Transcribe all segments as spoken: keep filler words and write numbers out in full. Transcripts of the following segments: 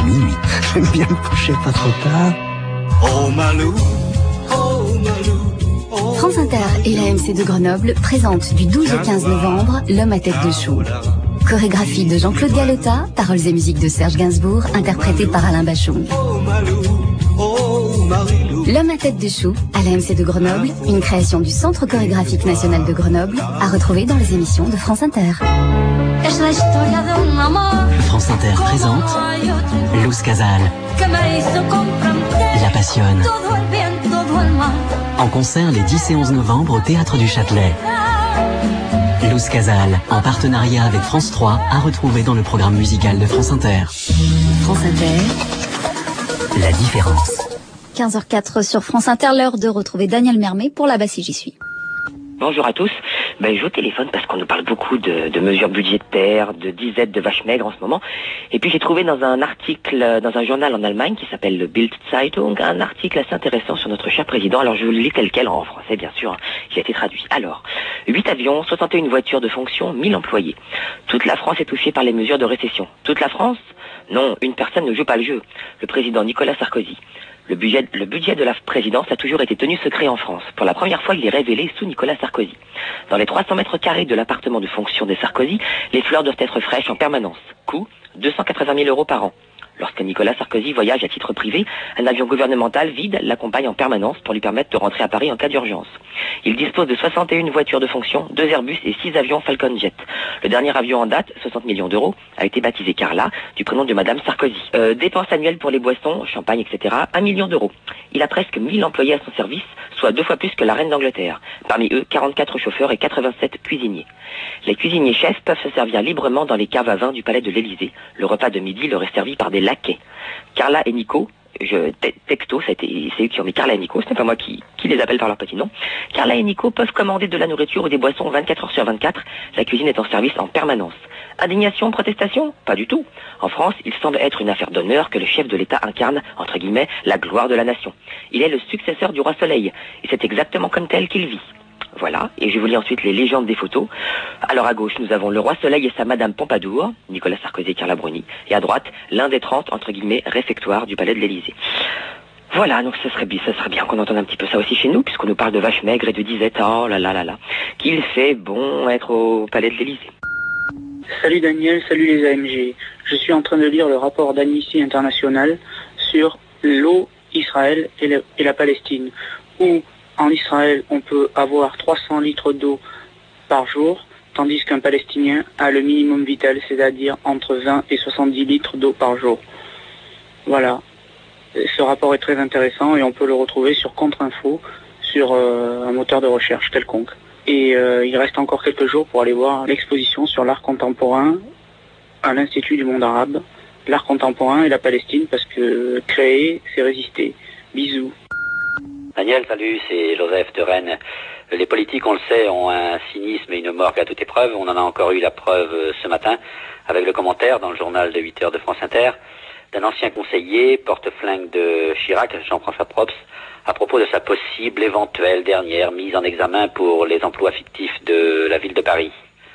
minuit. J'aime bien me coucher pas trop tard. Oh Malou, oh Malou. France Inter et l'A M C de Grenoble présentent du douze au quinze novembre L'homme à tête de chou. Chorégraphie de Jean-Claude Galota, paroles et musique de Serge Gainsbourg, interprété par Alain Bachung. L'homme à tête de chou, à l'A M C de Grenoble, une création du Centre chorégraphique national de Grenoble, à retrouver dans les émissions de France Inter. France Inter présente Luz Casal. La passionne. En concert les dix et onze novembre au Théâtre du Châtelet. Luz Casal, en partenariat avec France trois, à retrouver dans le programme musical de France Inter. France Inter. La différence. quinze heures quatre sur France Inter, l'heure de retrouver Daniel Mermet pour Là-bas si j'y suis. Bonjour à tous. Ben, je vous téléphone parce qu'on nous parle beaucoup de, de mesures budgétaires, de disettes de vaches maigres en ce moment. Et puis j'ai trouvé dans un article, dans un journal en Allemagne qui s'appelle le Bild Zeitung, un article assez intéressant sur notre cher président. Alors je vous le lis tel quel en français, bien sûr, hein, qui a été traduit. Alors, huit avions, soixante et une voitures de fonction, mille employés. Toute la France est touchée par les mesures de récession. Toute la France ? Non, une personne ne joue pas le jeu. Le président Nicolas Sarkozy. Le budget, le budget de la présidence a toujours été tenu secret en France. Pour la première fois, il est révélé sous Nicolas Sarkozy. Dans les trois cents mètres carrés de l'appartement de fonction des Sarkozy, les fleurs doivent être fraîches en permanence. Coût, deux cent quatre-vingt mille euros par an. Lorsque Nicolas Sarkozy voyage à titre privé, un avion gouvernemental vide l'accompagne en permanence pour lui permettre de rentrer à Paris en cas d'urgence. Il dispose de soixante et une voitures de fonction, deux Airbus et six avions Falcon Jet. Le dernier avion en date, soixante millions d'euros, a été baptisé Carla, du prénom de Madame Sarkozy. Euh, dépenses annuelles pour les boissons, champagne, et cetera, un million d'euros. Il a presque mille employés à son service, soit deux fois plus que la reine d'Angleterre. Parmi eux, quarante-quatre chauffeurs et quatre-vingt-sept cuisiniers. Les cuisiniers chefs peuvent se servir librement dans les caves à vin du palais de l'Élysée. Le repas de midi leur est servi par des laquais. Carla et Nico, je texto, c'est eux qui ont mis Carla et Nico, ce n'est pas moi qui, qui les appelle par leur petit nom. Carla et Nico peuvent commander de la nourriture ou des boissons vingt-quatre heures sur vingt-quatre. La cuisine est en service en permanence. Indignation, protestation ? Pas du tout. En France, il semble être une affaire d'honneur que le chef de l'État incarne, entre guillemets, la gloire de la nation. Il est le successeur du roi Soleil, et c'est exactement comme tel qu'il vit. Voilà, et je vous lis ensuite les légendes des photos. Alors à gauche, nous avons le roi Soleil et sa madame Pompadour, Nicolas Sarkozy et Carla Bruni, et à droite, l'un des trente, entre guillemets, réfectoires du palais de l'Élysée. Voilà, donc ce serait bien, ce serait bien qu'on entende un petit peu ça aussi chez nous, puisqu'on nous parle de vaches maigres et de disettes, oh là là là là, qu'il fait bon être au palais de l'Élysée. Salut Daniel, salut les A M G. Je suis en train de lire le rapport d'Amnesty International sur l'eau, Israël et, le, et la Palestine, où en Israël, on peut avoir trois cents litres d'eau par jour, tandis qu'un Palestinien a le minimum vital, c'est-à-dire entre vingt et soixante-dix litres d'eau par jour. Voilà. Ce rapport est très intéressant et on peut le retrouver sur Contre-Info, sur euh, un moteur de recherche quelconque. Et euh, il reste encore quelques jours pour aller voir l'exposition sur l'art contemporain à l'Institut du monde arabe. L'art contemporain et la Palestine, parce que créer, c'est résister. Bisous. Daniel, salut, c'est Joseph de Rennes. Les politiques, on le sait, ont un cynisme et une morgue à toute épreuve. On en a encore eu la preuve ce matin avec le commentaire dans le journal de huit heures de France Inter d'un ancien conseiller, porte-flingue de Chirac, Jean-François Probst, à propos de sa possible, éventuelle dernière mise en examen pour les emplois fictifs de la ville de Paris.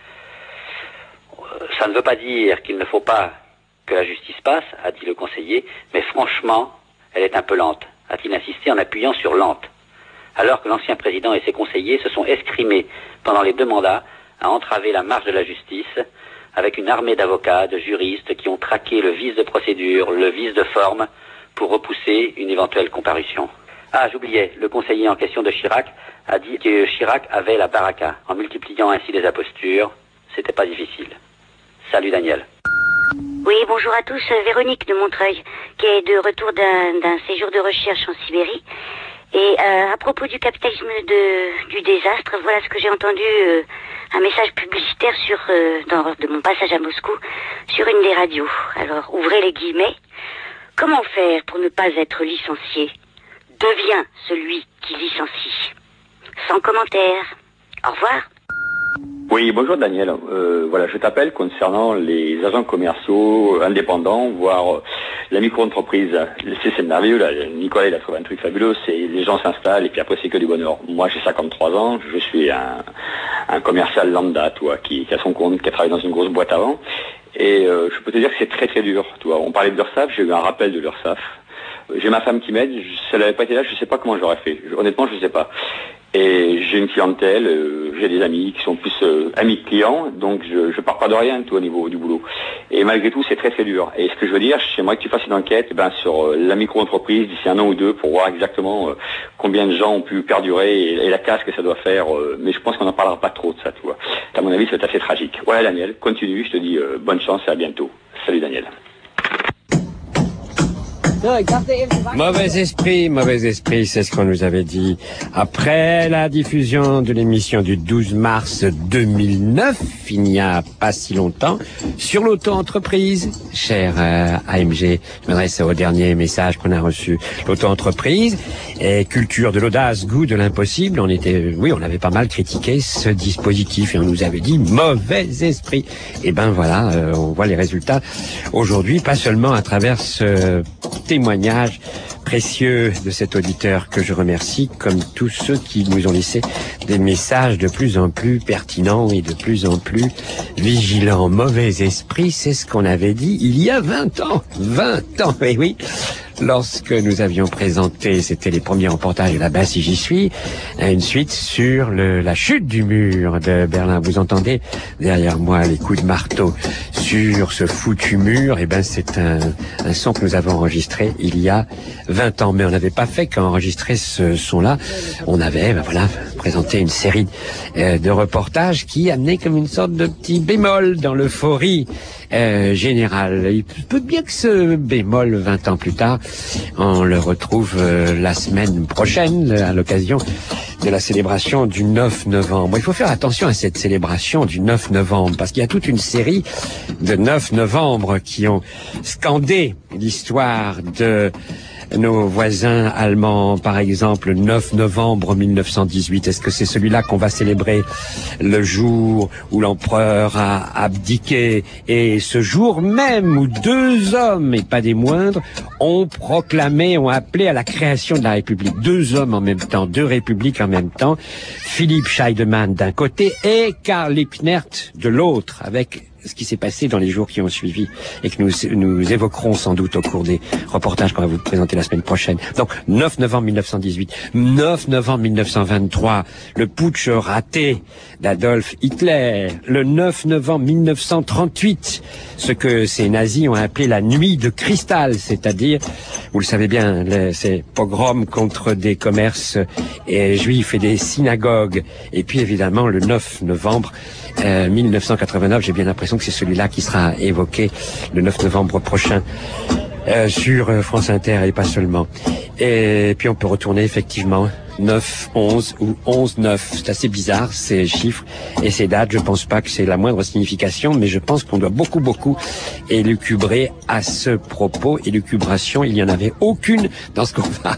Ça ne veut pas dire qu'il ne faut pas que la justice passe, a dit le conseiller, mais franchement, elle est un peu lente, a-t-il insisté en appuyant sur lente, alors que l'ancien président et ses conseillers se sont escrimés pendant les deux mandats à entraver la marche de la justice avec une armée d'avocats, de juristes qui ont traqué le vice de procédure, le vice de forme pour repousser une éventuelle comparution. Ah, j'oubliais, le conseiller en question de Chirac a dit que Chirac avait la baraka. En multipliant ainsi les impostures, c'était pas difficile. Salut Daniel. Oui, bonjour à tous, Véronique de Montreuil, qui est de retour d'un, d'un séjour de recherche en Sibérie. Et euh, à propos du capitalisme de, du désastre, voilà ce que j'ai entendu, euh, un message publicitaire sur euh, dans, de mon passage à Moscou, sur une des radios. Alors, ouvrez les guillemets. Comment faire pour ne pas être licencié ? Deviens celui qui licencie. Sans commentaire. Au revoir. Oui, bonjour Daniel. Euh, voilà, je t'appelle concernant les agents commerciaux indépendants, voire la micro-entreprise, c'est, c'est merveilleux, là. Nicolas, il a trouvé un truc fabuleux, c'est les gens s'installent et puis après c'est que du bonheur. Moi, j'ai cinquante-trois ans, je suis un, un commercial lambda, tu vois, qui, qui a son compte, qui a travaillé dans une grosse boîte avant. Et euh, je peux te dire que c'est très très dur, tu vois. On parlait de l'URSSAF, j'ai eu un rappel de l'URSSAF. J'ai ma femme qui m'aide, si elle n'avait pas été là, je ne sais pas comment j'aurais fait. Honnêtement, je ne sais pas. Et j'ai une clientèle, euh, j'ai des amis qui sont plus euh, amis que clients, donc je ne pars pas de rien, tout au niveau du boulot. Et malgré tout, c'est très très dur. Et ce que je veux dire, j'aimerais que tu fasses une enquête eh ben, sur euh, la micro-entreprise d'ici un an ou deux pour voir exactement euh, combien de gens ont pu perdurer et, et la casse que ça doit faire. Euh, mais je pense qu'on n'en parlera pas trop de ça, tu vois. À mon avis, c'est assez tragique. Voilà, Daniel, continue, je te dis euh, bonne chance et à bientôt. Salut, Daniel. Mauvais esprit, mauvais esprit, c'est ce qu'on nous avait dit. Après la diffusion de l'émission du douze mars deux mille neuf, il n'y a pas si longtemps, sur l'auto-entreprise, cher euh, A M G, je m'adresse au dernier message qu'on a reçu, l'auto-entreprise, et culture de l'audace, goût de l'impossible, on était, oui, on avait pas mal critiqué ce dispositif et on nous avait dit mauvais esprit. Et ben voilà, euh, on voit les résultats aujourd'hui, pas seulement à travers ce témoignage précieux de cet auditeur que je remercie, comme tous ceux qui nous ont laissé des messages de plus en plus pertinents et de plus en plus vigilants. Mauvais esprit, c'est ce qu'on avait dit il y a vingt ans. vingt ans, et oui. Lorsque nous avions présenté, c'était les premiers reportages de là-bas si j'y suis, une suite sur le, la chute du mur de Berlin. Vous entendez derrière moi les coups de marteau sur ce foutu mur. Et ben c'est un, un son que nous avons enregistré il y a vingt ans. Mais on n'avait pas fait qu'enregistrer ce son-là. On avait, ben voilà, présenté une série euh, de reportages qui amenaient comme une sorte de petit bémol dans l'euphorie Euh, général. Il peut bien que ce bémol, vingt ans plus tard, on le retrouve euh, la semaine prochaine à l'occasion de la célébration du neuf novembre. Il faut faire attention à cette célébration du neuf novembre parce qu'il y a toute une série de neuf novembre qui ont scandé l'histoire de nos voisins allemands, par exemple, neuf novembre mille neuf cent dix-huit. Est-ce que c'est celui-là qu'on va célébrer, le jour où l'empereur a abdiqué, et ce jour même où deux hommes, et pas des moindres, ont proclamé, ont appelé à la création de la République. Deux hommes en même temps, deux républiques en même temps, Philippe Scheidemann d'un côté et Karl Liebknecht de l'autre, avec ce qui s'est passé dans les jours qui ont suivi et que nous, nous évoquerons sans doute au cours des reportages qu'on va vous présenter la semaine prochaine. Donc, neuf novembre mille neuf cent dix-huit, neuf novembre mille neuf cent vingt-trois, le putsch raté d'Adolf Hitler, le neuf novembre mille neuf cent trente-huit, ce que ces nazis ont appelé la nuit de cristal, c'est-à-dire, vous le savez bien, les, ces pogroms contre des commerces et juifs et des synagogues. Et puis, évidemment, le neuf novembre Euh, mille neuf cent quatre-vingt-neuf, j'ai bien l'impression que c'est celui-là qui sera évoqué le neuf novembre prochain euh, sur euh, France Inter et pas seulement. Et puis on peut retourner effectivement neuf, onze ou onze, neuf. C'est assez bizarre ces chiffres et ces dates. Je pense pas que c'est la moindre signification, mais je pense qu'on doit beaucoup, beaucoup élucubrer à ce propos. Élucubration, il n'y en avait aucune dans ce qu'on va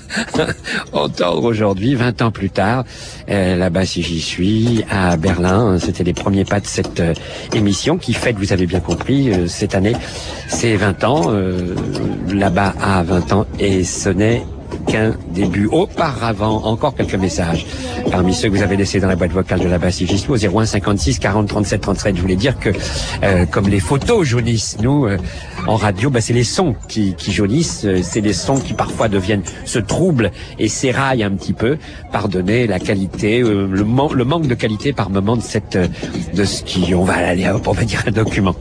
entendre aujourd'hui, vingt ans plus tard. Euh, là-bas, si j'y suis, à Berlin, c'était les premiers pas de cette euh, émission qui fête, vous avez bien compris, euh, cette année, c'est vingt ans. Euh, là-bas, à vingt ans, et ce n'est qu'un début. Auparavant, encore quelques messages parmi ceux que vous avez laissés dans la boîte vocale de la basse Igislo au zéro un cinquante-six quarante trente-sept trente-sept. Je voulais dire que euh, comme les photos jaunissent, nous euh, en radio, bah, c'est les sons qui, qui jaunissent, c'est des sons qui parfois deviennent, se troublent et s'éraillent un petit peu. Pardonnez la qualité, euh, le, man- le manque de qualité par moment de cette, de ce qui, on va aller, on va dire un document.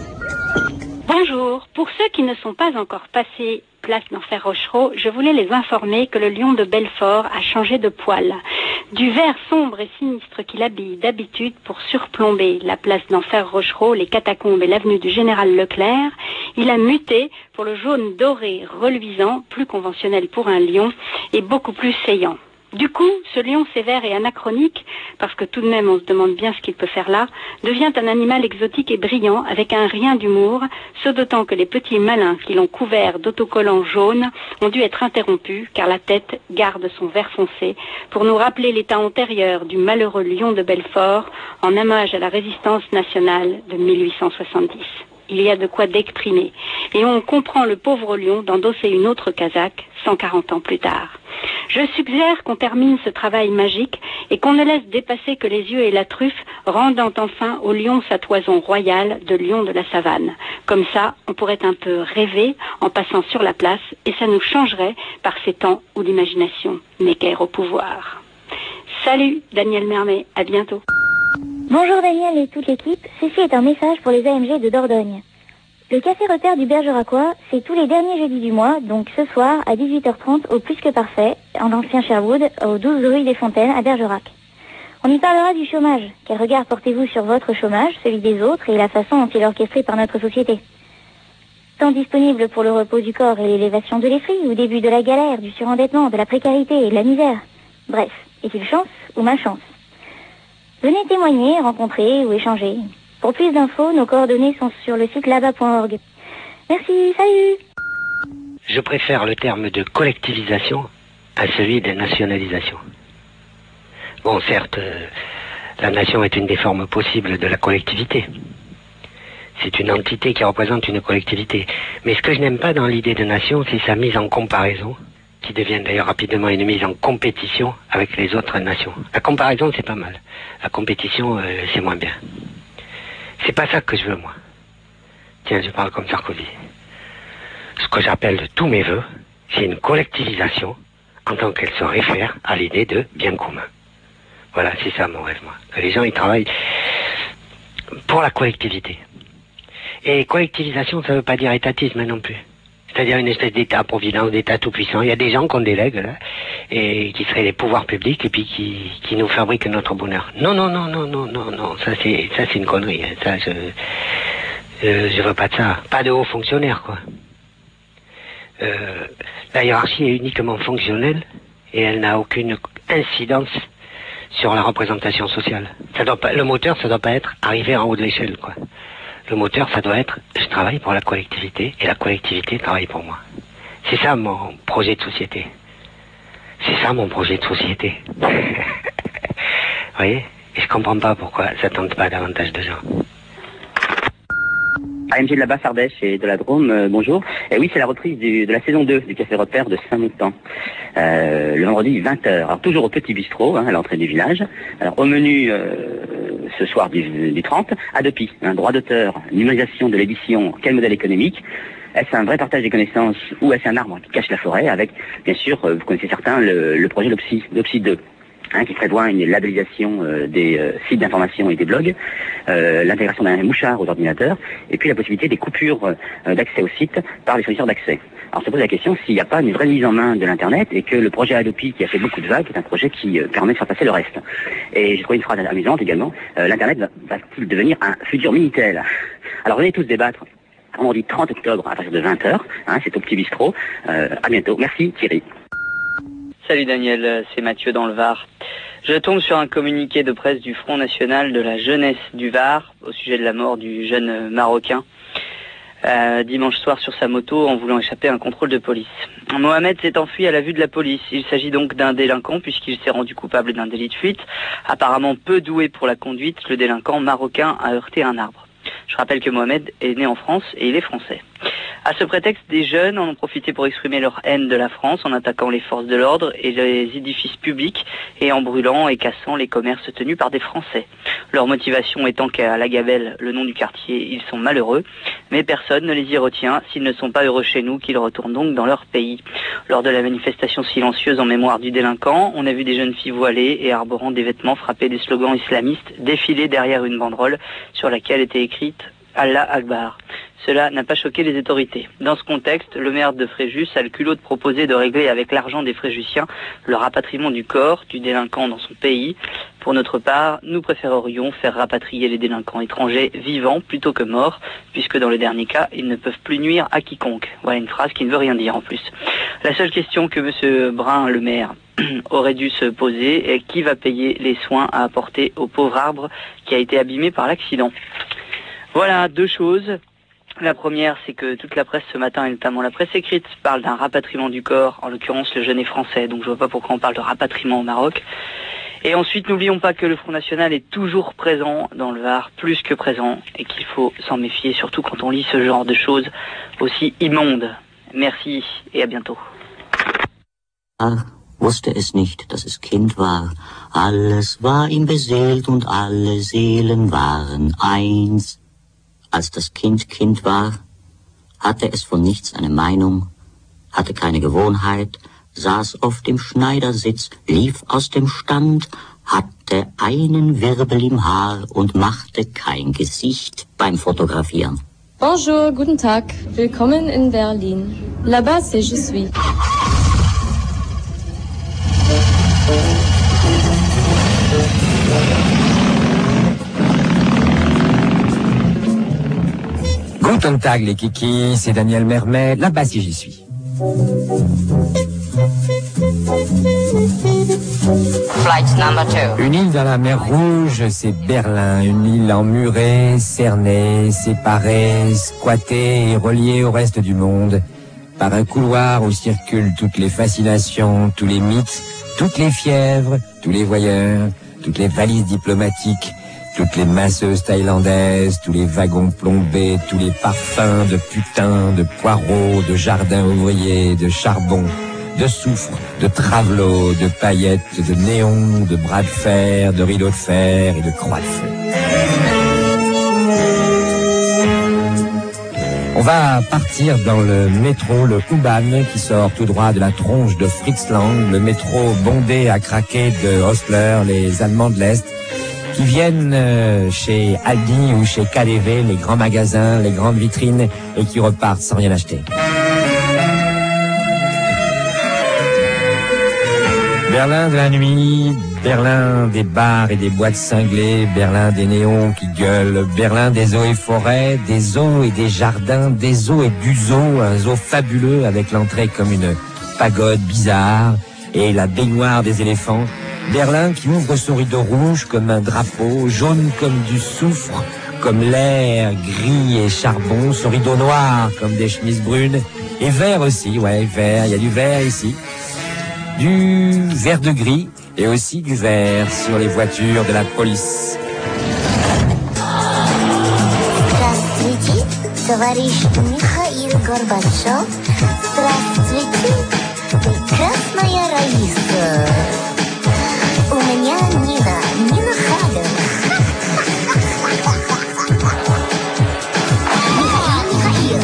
Bonjour. Pour ceux qui ne sont pas encore passés place d'Enfer Rochereau, je voulais les informer que le lion de Belfort a changé de poil. Du vert sombre et sinistre qu'il habille d'habitude pour surplomber la place d'Enfer Rochereau, les catacombes et l'avenue du Général Leclerc, il a muté pour le jaune doré reluisant, plus conventionnel pour un lion et beaucoup plus saillant. Du coup, ce lion sévère et anachronique, parce que tout de même on se demande bien ce qu'il peut faire là, devient un animal exotique et brillant avec un rien d'humour, ce d'autant que les petits malins qui l'ont couvert d'autocollants jaunes ont dû être interrompus car la tête garde son vert foncé pour nous rappeler l'état antérieur du malheureux lion de Belfort en hommage à la résistance nationale de mille huit cent soixante-dix. il y a de quoi d'exprimer. Et on comprend le pauvre lion d'endosser une autre casaque cent quarante ans plus tard. Je suggère qu'on termine ce travail magique et qu'on ne laisse dépasser que les yeux et la truffe, rendant enfin au lion sa toison royale de lion de la savane. Comme ça, on pourrait un peu rêver en passant sur la place et ça nous changerait par ces temps où l'imagination n'est guère au pouvoir. Salut Daniel Mermet, à bientôt. Bonjour Daniel et toute l'équipe, ceci est un message pour les A M G de Dordogne. Le café repère du Bergeracois, c'est tous les derniers jeudis du mois, donc ce soir à dix-huit heures trente au Plus que Parfait, en ancien Sherwood, au douze rue des Fontaines à Bergerac. On y parlera du chômage. Quel regard portez-vous sur votre chômage, celui des autres et la façon dont il est orchestré par notre société? Temps disponible pour le repos du corps et l'élévation de l'esprit, au début de la galère, du surendettement, de la précarité et de la misère. Bref, est-il chance ou malchance? Venez témoigner, rencontrer ou échanger. Pour plus d'infos, nos coordonnées sont sur le site là bas point org. Merci, salut. Je préfère le terme de collectivisation à celui de nationalisation. Bon, certes, euh, la nation est une des formes possibles de la collectivité. C'est une entité qui représente une collectivité. Mais ce que je n'aime pas dans l'idée de nation, c'est sa mise en comparaison, qui devient d'ailleurs rapidement une mise en compétition avec les autres nations. La comparaison, c'est pas mal. La compétition, euh, c'est moins bien. C'est pas ça que je veux, moi. Tiens, je parle comme Sarkozy. Ce que j'appelle de tous mes voeux, c'est une collectivisation en tant qu'elle se réfère à l'idée de bien commun. Voilà, c'est ça mon rêve, moi. Que les gens, ils travaillent pour la collectivité. Et collectivisation, ça veut pas dire étatisme non plus. C'est-à-dire une espèce d'état-providence, d'état tout-puissant. Il y a des gens qu'on délègue, là, et qui seraient les pouvoirs publics, et puis qui, qui nous fabriquent notre bonheur. Non, non, non, non, non, non, non. Ça, c'est, ça, c'est une connerie. Hein. Ça, je, euh, je veux pas de ça. Pas de hauts fonctionnaires, quoi. Euh, la hiérarchie est uniquement fonctionnelle, et elle n'a aucune incidence sur la représentation sociale. Ça doit pas, le moteur, ça doit pas être arriver en haut de l'échelle, quoi. Le moteur, ça doit être, je travaille pour la collectivité, et la collectivité travaille pour moi. C'est ça mon projet de société. C'est ça mon projet de société. Vous voyez? Et je comprends pas pourquoi ça tente pas davantage de gens. A M G de la Basse-Ardèche et de la Drôme, euh, bonjour. Et oui, c'est la reprise du, de la saison deux du Café Repère de Saint-Montan. Euh, le vendredi vingt heures. Alors toujours au Petit Bistrot, hein, à l'entrée du village. Alors au menu euh, ce soir du, du trente, Adopi, un droit d'auteur, numérisation de l'édition, quel modèle économique? Est-ce un vrai partage des connaissances ou est-ce un arbre qui cache la forêt avec, bien sûr, euh, vous connaissez certains, le, le projet Lopsy, Lopsy deux. Hein, qui prévoit une labellisation euh, des euh, sites d'information et des blogs, euh, l'intégration d'un mouchard aux ordinateurs, et puis la possibilité des coupures euh, d'accès au site par les fournisseurs d'accès. Alors se pose la question s'il n'y a pas une vraie mise en main de l'Internet et que le projet Adopi, qui a fait beaucoup de vagues, est un projet qui euh, permet de faire passer le reste. Et j'ai trouvé une phrase amusante également, euh, l'Internet va- va-t-il devenir un futur Minitel? Alors venez tous débattre. On dit trente octobre à partir de vingt heures, hein, c'est au Petit Bistrot. Euh, à bientôt. Merci Thierry. Salut Daniel, c'est Mathieu dans le Var. Je tombe sur un communiqué de presse du Front National de la jeunesse du Var au sujet de la mort du jeune Marocain euh, dimanche soir sur sa moto en voulant échapper à un contrôle de police. Mohamed s'est enfui à la vue de la police. Il s'agit donc d'un délinquant puisqu'il s'est rendu coupable d'un délit de fuite. Apparemment peu doué pour la conduite, le délinquant marocain a heurté un arbre. Je rappelle que Mohamed est né en France et il est français. À ce prétexte, des jeunes en ont profité pour exprimer leur haine de la France en attaquant les forces de l'ordre et les édifices publics et en brûlant et cassant les commerces tenus par des Français. Leur motivation étant qu'à La Gabelle, le nom du quartier, ils sont malheureux, mais personne ne les y retient. S'ils ne sont pas heureux chez nous, qu'ils retournent donc dans leur pays. Lors de la manifestation silencieuse en mémoire du délinquant, on a vu des jeunes filles voilées et arborant des vêtements frappés des slogans islamistes défiler derrière une banderole sur laquelle était écrite « Allah Akbar ». Cela n'a pas choqué les autorités. Dans ce contexte, le maire de Fréjus a le culot de proposer de régler avec l'argent des Fréjusiens le rapatriement du corps du délinquant dans son pays. Pour notre part, nous préférerions faire rapatrier les délinquants étrangers vivants plutôt que morts, puisque dans le dernier cas, ils ne peuvent plus nuire à quiconque. Voilà une phrase qui ne veut rien dire en plus. La seule question que M. Brun, le maire, aurait dû se poser est qui va payer les soins à apporter au pauvre arbre qui a été abîmé par l'accident. Voilà deux choses. La première, c'est que toute la presse ce matin, et notamment la presse écrite, parle d'un rapatriement du corps. En l'occurrence, le jeune est français, donc je vois pas pourquoi on parle de rapatriement au Maroc. Et ensuite, n'oublions pas que le Front National est toujours présent dans le Var, plus que présent, et qu'il faut s'en méfier, surtout quand on lit ce genre de choses aussi immondes. Merci et à bientôt. Ah, wusste es nicht, dass es Kind war. Alles war ihm beseelt und alle Seelen waren eins. Als das Kind Kind war, hatte es von nichts eine Meinung, hatte keine Gewohnheit, saß oft im Schneidersitz, lief aus dem Stand, hatte einen Wirbel im Haar und machte kein Gesicht beim Fotografieren. Bonjour, guten Tag, willkommen in Berlin. Là-bas, c'est je suis. Guten Tag les kikis, c'est Daniel Mermet, là-bas si j'y suis. Flight number two. Une île dans la mer Rouge, c'est Berlin. Une île emmurée, cernée, séparée, squattée et reliée au reste du monde par un couloir où circulent toutes les fascinations, tous les mythes, toutes les fièvres, tous les voyeurs, toutes les valises diplomatiques, toutes les masseuses thaïlandaises, tous les wagons plombés, tous les parfums de putain, de poireaux, de jardins ouvriers, de charbon, de soufre, de travelot, de paillettes, de néons, de bras de fer, de rideaux de fer et de croix de feu. On va partir dans le métro, le U-Bahn, qui sort tout droit de la tronche de Fritz Lang, le métro bondé à craquer de Hostler, les Allemands de l'Est, qui viennent chez Aldi ou chez K D V, les grands magasins, les grandes vitrines, et qui repartent sans rien acheter. Berlin de la nuit, Berlin des bars et des boîtes cinglées, Berlin des néons qui gueulent, Berlin des eaux et forêts, des eaux et des jardins, des eaux et du zoo, un zoo fabuleux avec l'entrée comme une pagode bizarre et la baignoire des éléphants. Berlin qui ouvre son rideau rouge comme un drapeau, jaune comme du soufre, comme l'air, gris et charbon, son rideau noir comme des chemises brunes, et vert aussi, ouais, vert, il y a du vert ici. Du vert de gris et aussi du vert sur les voitures de la police. Здравствуйте, товарищ Михаил Горбачев. Здравствуйте, прекрасная Раиса. У меня Нина, Нина Хаден. Михаил,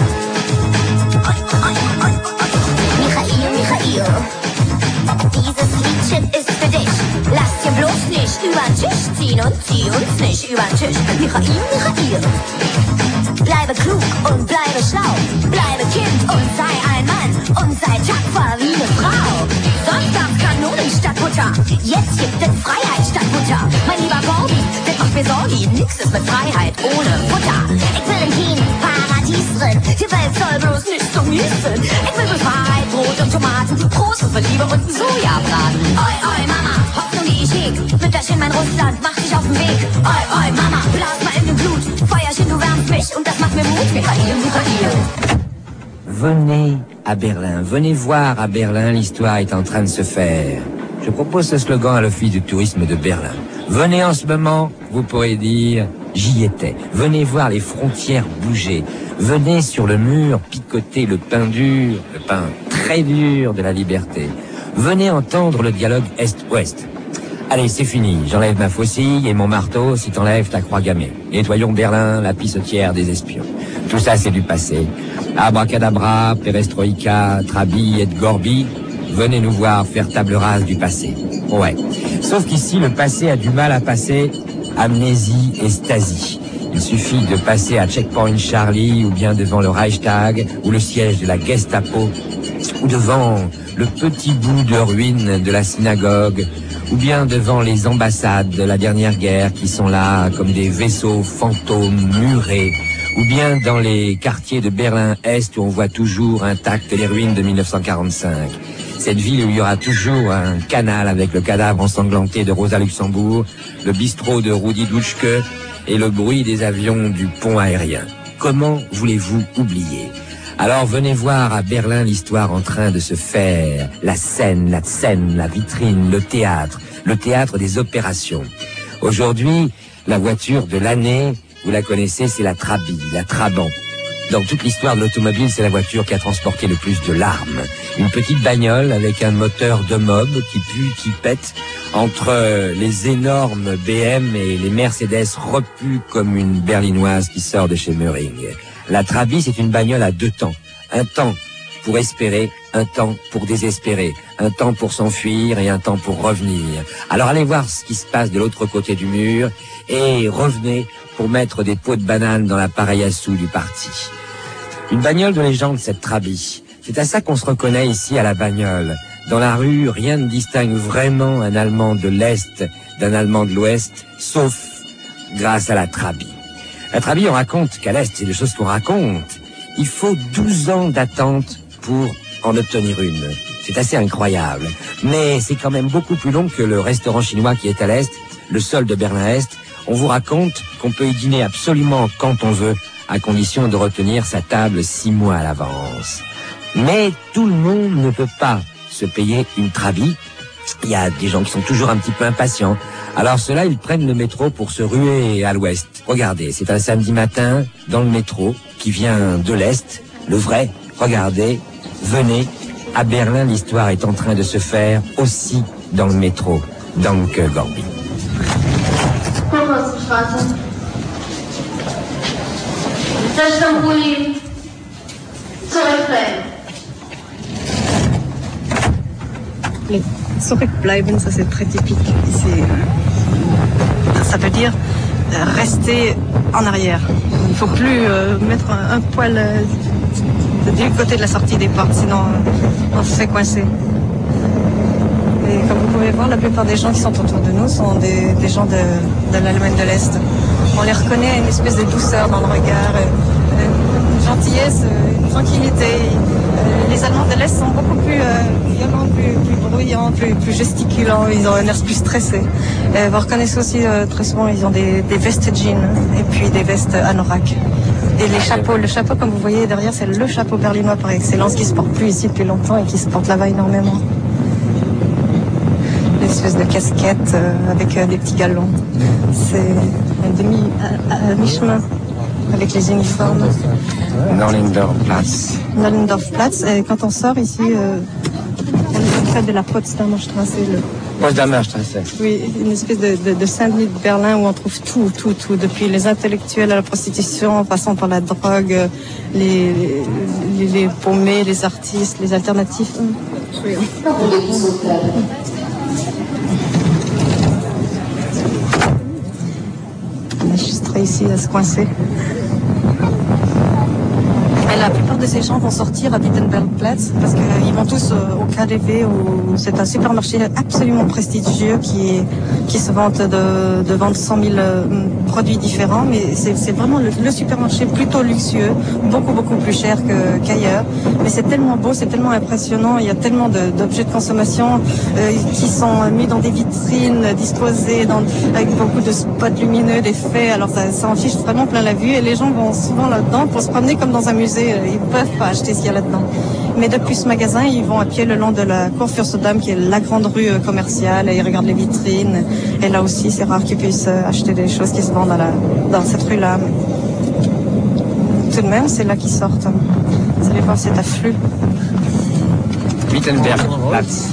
Михаил. Михаил, Михаil. Dieses Liedchen ist für dich. Lass dir bloß nicht über den Tisch ziehen und zieh uns nicht über den Tisch. Michael, Michael. Bleibe klug und bleibe schlau. Bleibe Kind und sei ein Mann. Und sei tapfer wie eine Frau. Sonntagskanonen statt Butter. Jetzt gibt es Freiheit statt Butter. Mein lieber Gorbi, das macht mir Sorge. Nix ist mit Freiheit ohne Butter. Ich will im Team Paradies drin. Die Welt soll bloß nicht so mies sein. Ich will mit Freiheit, Brot und Tomaten. Prost und für Liebe und ein Sojabraten. Oi, oi, Mama, Hoffnung, die ich heg. Mütterchen, mein Russland, mach dich auf den Weg. Oi, oi, Mama, blas mal in den Blut. Feuerchen, du wärmst mich und das macht mir Mut. Michael, Michael. Venez à Berlin, venez voir à Berlin, l'histoire est en train de se faire. Je propose ce slogan à l'Office du tourisme de Berlin. Venez en ce moment, vous pourrez dire « j'y étais ». Venez voir les frontières bouger. Venez sur le mur picoter le pain dur, le pain très dur de la liberté. Venez entendre le dialogue Est-Ouest. Allez, c'est fini, j'enlève ma faucille et mon marteau si t'enlèves ta croix gammée. Nettoyons Berlin, la pissotière des espions. Tout ça, c'est du passé. Abracadabra, perestroïka, Trabi et Gorbi, venez nous voir faire table rase du passé. Ouais. Sauf qu'ici, le passé a du mal à passer amnésie et Stasi. Il suffit de passer à Checkpoint Charlie ou bien devant le Reichstag ou le siège de la Gestapo ou devant le petit bout de ruine de la synagogue ou bien devant les ambassades de la dernière guerre qui sont là comme des vaisseaux fantômes murés ou bien dans les quartiers de Berlin-Est où on voit toujours intactes les ruines de mille neuf cent quarante-cinq. Cette ville où il y aura toujours un canal avec le cadavre ensanglanté de Rosa Luxembourg, le bistrot de Rudi Dutschke et le bruit des avions du pont aérien. Comment voulez-vous oublier ? Alors venez voir à Berlin l'histoire en train de se faire. La scène, la scène, la vitrine, le théâtre, le théâtre des opérations. Aujourd'hui, la voiture de l'année, vous la connaissez, c'est la Trabi, la Trabant. Dans toute l'histoire de l'automobile, c'est la voiture qui a transporté le plus de larmes. Une petite bagnole avec un moteur de mob qui pue, qui pète, entre les énormes B M et les Mercedes repus comme une berlinoise qui sort de chez Meuring. La Trabi, c'est une bagnole à deux temps. Un temps pour espérer, un temps pour désespérer, un temps pour s'enfuir et un temps pour revenir. Alors allez voir ce qui se passe de l'autre côté du mur et revenez pour mettre des pots de banane dans l'appareil à sous du parti. Une bagnole de légende, cette Trabi. C'est à ça qu'on se reconnaît ici à la bagnole. Dans la rue, rien ne distingue vraiment un Allemand de l'Est d'un Allemand de l'Ouest, sauf grâce à la Trabi. La Trabi, on raconte qu'à l'Est, c'est des choses qu'on raconte. Il faut douze ans d'attente pour en obtenir une. C'est assez incroyable. Mais c'est quand même beaucoup plus long que le restaurant chinois qui est à l'Est, le Sol de Berlin-Est. On vous raconte qu'on peut y dîner absolument quand on veut, à condition de retenir sa table six mois à l'avance. Mais tout le monde ne peut pas se payer une Trabi. Il y a des gens qui sont toujours un petit peu impatients. Alors ceux-là, ils prennent le métro pour se ruer à l'ouest. Regardez, c'est un samedi matin dans le métro qui vient de l'Est, le vrai. Regardez, venez, à Berlin, l'histoire est en train de se faire aussi dans le métro. Danke, Gorbi. Les zurückbleiben, ça c'est très typique. C'est, ça veut dire euh, rester en arrière. Il ne faut plus euh, mettre un, un poil euh, du côté de la sortie des portes, sinon euh, on se fait coincer. Et comme vous pouvez voir, la plupart des gens qui sont autour de nous sont des, des gens de, de l'Allemagne de l'Est. On les reconnaît, une espèce de douceur dans le regard, une gentillesse, une tranquillité. Les Allemands de l'Est sont beaucoup plus euh, violents, plus, plus bruyants, plus, plus gesticulants, ils ont un air plus stressé. Et vous reconnaissez aussi euh, très souvent, ils ont des, des vestes jeans et puis des vestes anorak. Et les chapeaux, le chapeau comme vous voyez derrière, c'est le chapeau berlinois par excellence qui se porte plus ici depuis longtemps et qui se porte là-bas énormément. Une espèce de casquette euh, avec euh, des petits galons. C'est un demi, à, à mi-chemin avec les uniformes. Nollendorfplatz. Nollendorfplatz. Et quand on sort ici, euh, on est près de la Potsdamer Straße. Le... Potsdamer Straße. Oui, une espèce de, de, de Saint-Denis de Berlin où on trouve tout, tout, tout, depuis les intellectuels à la prostitution, en passant par la drogue, les, les, les paumés, les artistes, les alternatifs. Oui. On a juste réussi à se coincer. Et la plupart de ces gens vont sortir à Wittenbergplatz parce qu'ils vont tous au K D W où c'est un supermarché absolument prestigieux qui, qui se vante de, de vendre cent mille produits différents, mais c'est, c'est vraiment le, le supermarché plutôt luxueux, beaucoup beaucoup plus cher que, qu'ailleurs. Mais c'est tellement beau, c'est tellement impressionnant, il y a tellement de, d'objets de consommation euh, qui sont mis dans des vitrines, disposés dans, avec beaucoup de spots lumineux, d'effets, alors ça, ça en fiche vraiment plein la vue et les gens vont souvent là-dedans pour se promener comme dans un musée. Ils ne peuvent pas acheter ce qu'il y a là-dedans. Mais depuis ce magasin, ils vont à pied le long de la Cour Fürstendamm, qui est la grande rue commerciale, et ils regardent les vitrines. Et là aussi, c'est rare qu'ils puissent acheter des choses qui se vendent à la, dans cette rue-là. Tout de même, c'est là qu'ils sortent. Vous allez voir cet afflux. Wittenbergplatz.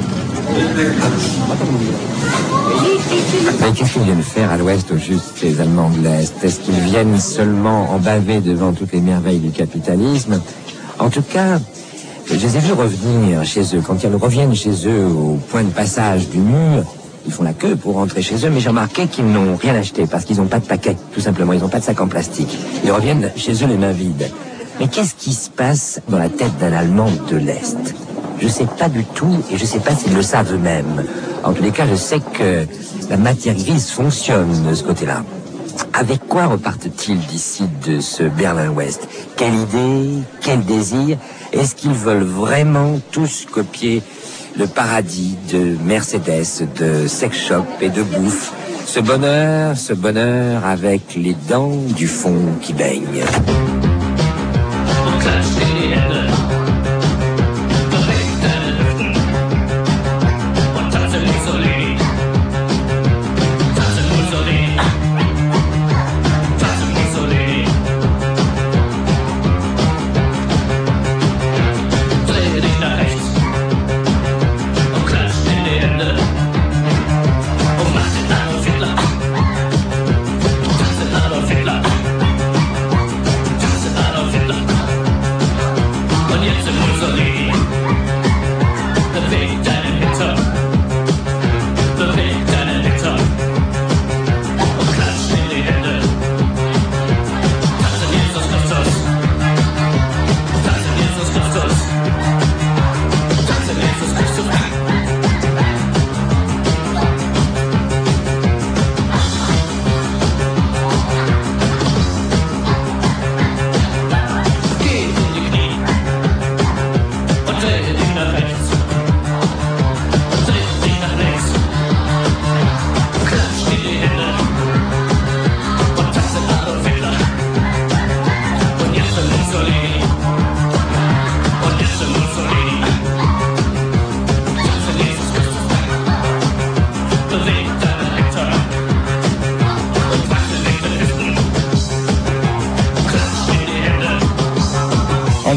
Mais qu'est-ce qu'ils viennent faire à l'ouest au juste ces Allemands de l'Est? Est-ce qu'ils viennent seulement en baver devant toutes les merveilles du capitalisme? En tout cas, je les ai vus revenir chez eux. Quand ils reviennent chez eux au point de passage du mur, ils font la queue pour rentrer chez eux, mais j'ai remarqué qu'ils n'ont rien acheté parce qu'ils n'ont pas de paquet, tout simplement. Ils n'ont pas de sac en plastique. Ils reviennent chez eux les mains vides. Mais qu'est-ce qui se passe dans la tête d'un Allemand de l'Est? Je sais pas du tout et je sais pas s'ils le savent eux-mêmes. En tous les cas, je sais que la matière grise fonctionne de ce côté-là. Avec quoi repartent-ils d'ici de ce Berlin-Ouest? Quelle idée? Quel désir? Est-ce qu'ils veulent vraiment tous copier le paradis de Mercedes, de sex shop et de bouffe? Ce bonheur, ce bonheur avec les dents du fond qui baignent. Classique.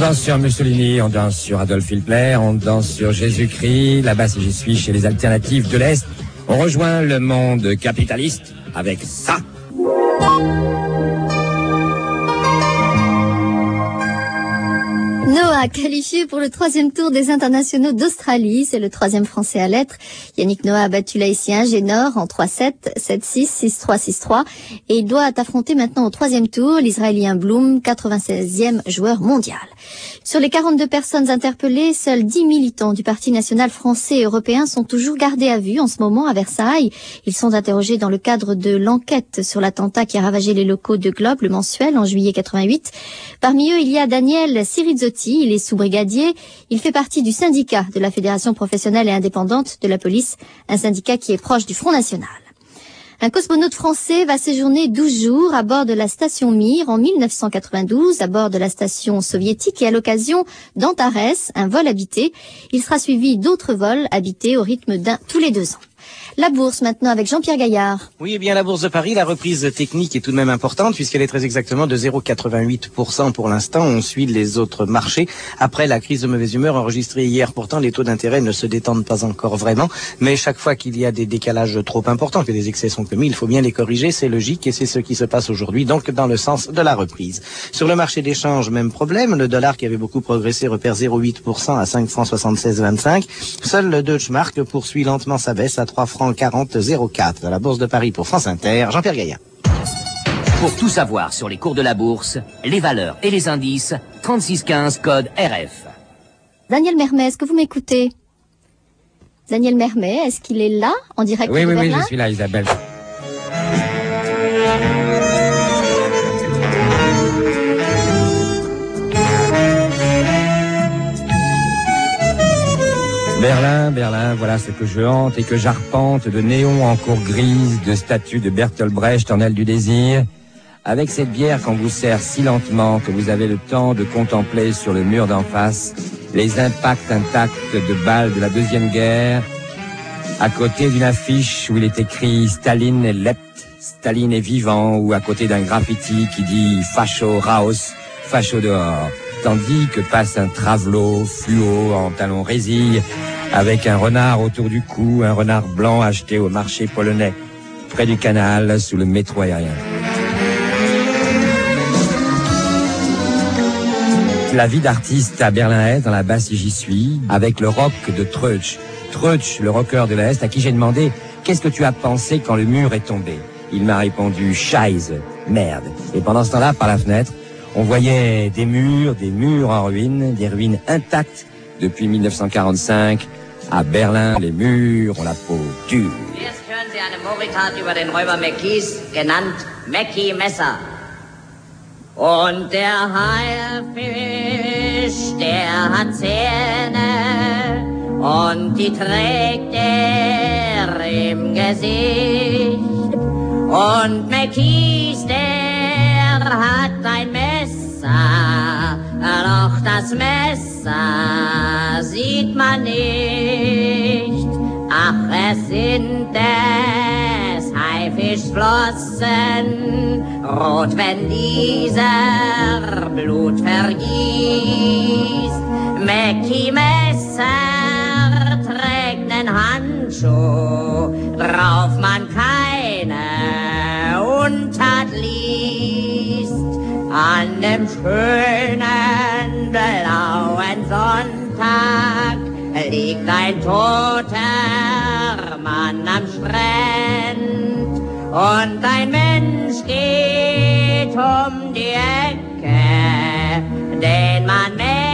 danse sur Mussolini, on danse sur Adolf Hitler, on danse sur Jésus-Christ. Là-bas, si j'y suis chez les alternatives de l'Est, on rejoint le monde capitaliste avec ça. Noah, qualifié pour le troisième tour des internationaux d'Australie, c'est le troisième français à l'être. Yannick Noah a battu l'Haïtien Génor en trois sept, sept six, six trois, six trois et il doit affronter maintenant au troisième tour l'Israélien Bloom, quatre-vingt-seizième joueur mondial. Sur les quarante-deux personnes interpellées, seuls dix militants du Parti national français et européen sont toujours gardés à vue en ce moment à Versailles. Ils sont interrogés dans le cadre de l'enquête sur l'attentat qui a ravagé les locaux de Globe, le mensuel, en juillet quatre-vingt-huit. Parmi eux, il y a Daniel Sirizzotti, il est sous-brigadier. Il fait partie du syndicat de la Fédération professionnelle et indépendante de la police, un syndicat qui est proche du Front national. Un cosmonaute français va séjourner douze jours à bord de la station Mir en mille neuf cent quatre-vingt-douze, à bord de la station soviétique et à l'occasion d'Antares, un vol habité. Il sera suivi d'autres vols habités au rythme d'un tous les deux ans. La bourse maintenant avec Jean-Pierre Gaillard. Oui, eh bien la bourse de Paris, la reprise technique est tout de même importante puisqu'elle est très exactement de zéro virgule quatre-vingt-huit pour cent pour l'instant. On suit les autres marchés. Après la crise de mauvaise humeur enregistrée hier, pourtant les taux d'intérêt ne se détendent pas encore vraiment. Mais chaque fois qu'il y a des décalages trop importants, que des excès sont commis, il faut bien les corriger. C'est logique et c'est ce qui se passe aujourd'hui, donc dans le sens de la reprise. Sur le marché d'échange, même problème. Le dollar qui avait beaucoup progressé repère zéro virgule huit pour cent à cinq francs soixante-seize vingt-cinq. Seul le Deutsche Mark poursuit lentement sa baisse à trois francs quarante virgule zéro quatre. À la bourse de Paris pour France Inter, Jean-Pierre Gaillard. Pour tout savoir sur les cours de la bourse, les valeurs et les indices, trente-six quinze code R F. Daniel Mermet, est-ce que vous m'écoutez? Daniel Mermet, est-ce qu'il est là, en direct Oui, de oui, Berlin? oui, je suis là, Isabelle. Berlin, Berlin, voilà ce que je hante et que j'arpente de néons en cour grise, de statues de Bertolt Brecht en aile du désir, avec cette bière qu'on vous sert si lentement que vous avez le temps de contempler sur le mur d'en face les impacts intacts de balles de la Deuxième Guerre, à côté d'une affiche où il est écrit « Staline est lept, Staline est vivant » ou à côté d'un graffiti qui dit « Facho raus, facho dehors ». Tandis que passe un travelot fluo en talons résille, avec un renard autour du cou, un renard blanc acheté au marché polonais, près du canal, sous le métro aérien. La vie d'artiste à Berlin-Est, dans la basse j'y suis, avec le rock de Treutsch. Treutsch, le rocker de l'Est, à qui j'ai demandé « Qu'est-ce que tu as pensé quand le mur est tombé ?» Il m'a répondu « Scheiße, merde ». Et pendant ce temps-là, par la fenêtre, on voyait des murs, des murs en ruine, des ruines intactes depuis mille neuf cent quarante-cinq. À Berlin, les murs ont la peau dure. Erst hören Sie eine Moritat über den Räuber Mackies, genannt Mackie Messer. Und der Haifisch, der hat Zähne und die trägt er im Gesicht. Und Mackies, der hat ein Messer, doch das Messer sieht man nicht. Ach, es sind des Haifischflossen, rot, wenn dieser Blut vergießt. Mackie Messer trägt nen Handschuh, drauf man keine Untat liest. An dem schönen blauen Sonntag liegt ein toter Mann am Strand und ein Mensch geht um die Ecke, den man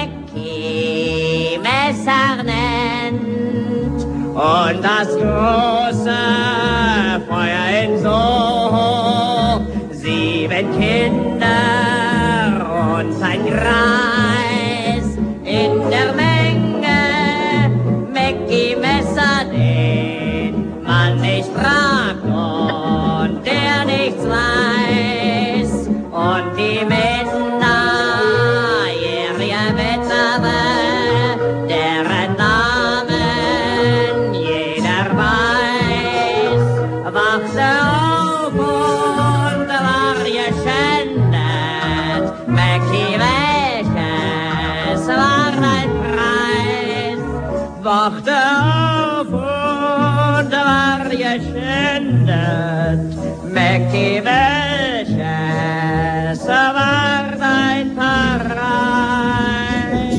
Mackie Messer nennt. Und das große Feuer in Soho, sieben Kinder und ein Greis in der Menge, Mackie Messer, den man nicht fragt und der nichts weiß. Und die minderjährige Witwe, deren Namen jeder weiß, wachte auf und war geschändet. Mackie, welche wachte auf und war geschändet. Mackie, welches war dein Verein?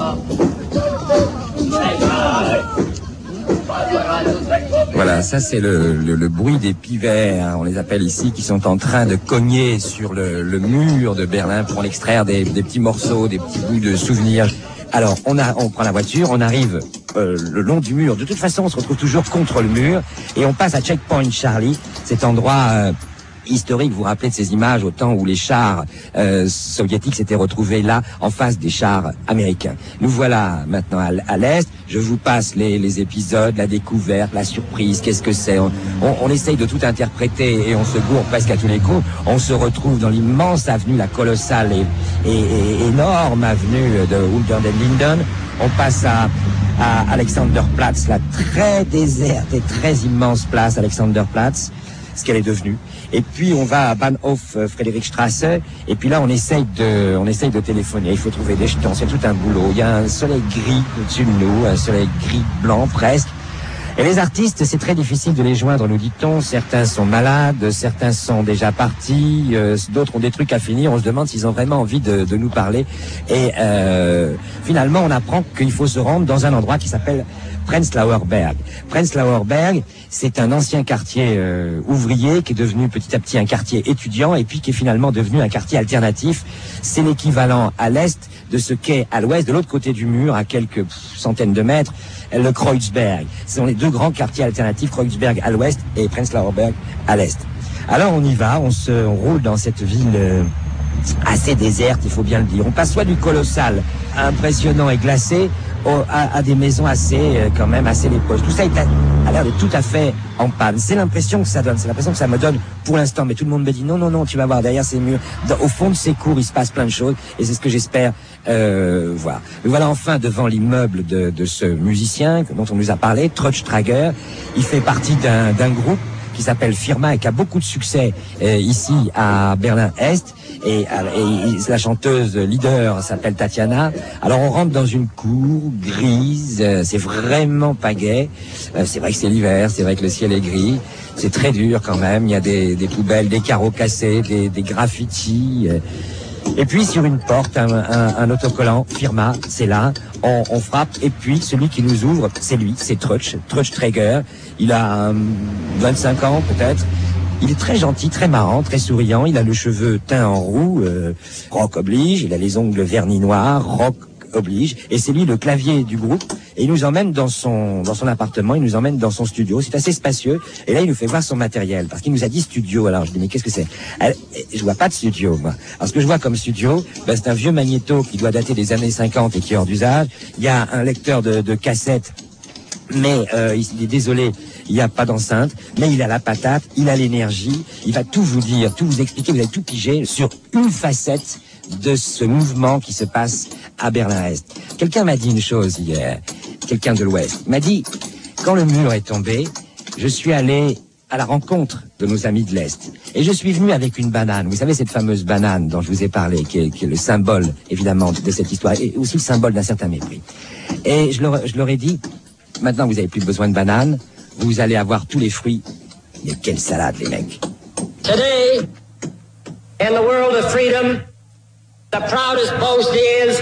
Voilà, ça c'est le, le, le bruit des pivers, on les appelle ici, qui sont en train de cogner sur le, le mur de Berlin pour en extraire des, des petits morceaux, des petits bouts de souvenirs. Alors, on, a, on prend la voiture, on arrive euh, le long du mur. De toute façon, on se retrouve toujours contre le mur et on passe à Checkpoint Charlie, cet endroit euh, historique. Vous vous rappelez de ces images au temps où les chars euh, soviétiques s'étaient retrouvés là, en face des chars américains. Nous voilà maintenant à, à l'est. Je vous passe les, les épisodes, la découverte, la surprise, qu'est-ce que c'est. On, on, on essaye de tout interpréter et on se gourre presque à tous les coups. On se retrouve dans l'immense avenue, la colossale et, et, et énorme avenue de Unter den Linden. On passe à, à Alexanderplatz, la très déserte et très immense place Alexanderplatz, ce qu'elle est devenue. Et puis on va à Bahnhof Friedrichstrasse, et puis là on essaye de, on essaye de téléphoner. Il faut trouver des jetons, c'est tout un boulot. Il y a un soleil gris au-dessus de nous, un soleil gris blanc presque. Et les artistes, c'est très difficile de les joindre, nous dit-on. Certains sont malades, certains sont déjà partis, euh, d'autres ont des trucs à finir. On se demande s'ils ont vraiment envie de, de nous parler. Et euh, finalement, on apprend qu'il faut se rendre dans un endroit qui s'appelle Prenzlauer Berg. Prenzlauer Berg, c'est un ancien quartier euh, ouvrier qui est devenu petit à petit un quartier étudiant et puis qui est finalement devenu un quartier alternatif. C'est l'équivalent à l'est de ce qu'est à l'ouest, de l'autre côté du mur, à quelques centaines de mètres, le Kreuzberg. Ce sont les deux grands quartiers alternatifs, Kreuzberg à l'ouest et Prenzlauer Berg à l'est. Alors on y va, on se on roule dans cette ville euh, assez déserte, il faut bien le dire. On passe soit du colossal, impressionnant et glacé, au, à, à des maisons assez, euh, quand même, assez lépreuses. Tout ça est à, a l'air de tout à fait en panne. C'est l'impression que ça donne, c'est l'impression que ça me donne pour l'instant. Mais tout le monde me dit non, non, non, tu vas voir, derrière ces murs, dans, au fond de ces cours, il se passe plein de choses. Et c'est ce que j'espère euh, voir. Nous voilà enfin devant l'immeuble de, de ce musicien dont on nous a parlé, Trutsch Trager. Il fait partie d'un, d'un groupe qui s'appelle Firma et qui a beaucoup de succès euh, ici à Berlin-Est. Et, et la chanteuse leader s'appelle Tatiana. Alors on rentre dans une cour grise, euh, c'est vraiment pas gai. Euh, c'est vrai que c'est l'hiver, c'est vrai que le ciel est gris. C'est très dur quand même. Il y a des, des poubelles, des carreaux cassés, des, des graffitis. Euh, Et puis sur une porte, un, un, un autocollant, Firma, c'est là, on, on frappe, et puis celui qui nous ouvre, c'est lui, c'est Trutsch, Trutsch Trager. Il a um, vingt-cinq ans peut-être. Il est très gentil, très marrant, très souriant. Il a le cheveu teint en roux, euh, rock oblige. Il a les ongles vernis noirs, rock oblige. Et c'est lui le clavier du groupe. Et il nous emmène dans son dans son appartement. Il nous emmène dans son studio. C'est assez spacieux. Et là, il nous fait voir son matériel parce qu'il nous a dit studio. Alors je dis mais qu'est-ce que c'est? Alors, je vois pas de studio, moi. Alors ce que je vois comme studio, ben, c'est un vieux magnéto qui doit dater des années cinquante et qui est hors d'usage. Il y a un lecteur de, de cassettes. Mais euh, il est désolé, il n'y a pas d'enceinte, mais il a la patate, il a l'énergie, il va tout vous dire, tout vous expliquer, vous allez tout piger sur une facette de ce mouvement qui se passe à Berlin-Est. Quelqu'un m'a dit une chose hier, quelqu'un de l'Ouest, m'a dit, quand le mur est tombé, je suis allé à la rencontre de nos amis de l'Est. Et je suis venu avec une banane. Vous savez, cette fameuse banane dont je vous ai parlé, qui est, qui est le symbole, évidemment, de cette histoire, et aussi le symbole d'un certain mépris. Et je leur, je leur ai dit, maintenant, vous n'avez plus besoin de bananes. Vous allez avoir tous les fruits. Mais quelle salade, les mecs. Today, in the world of freedom, the proudest boast is...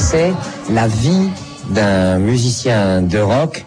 c'est la vie d'un musicien de rock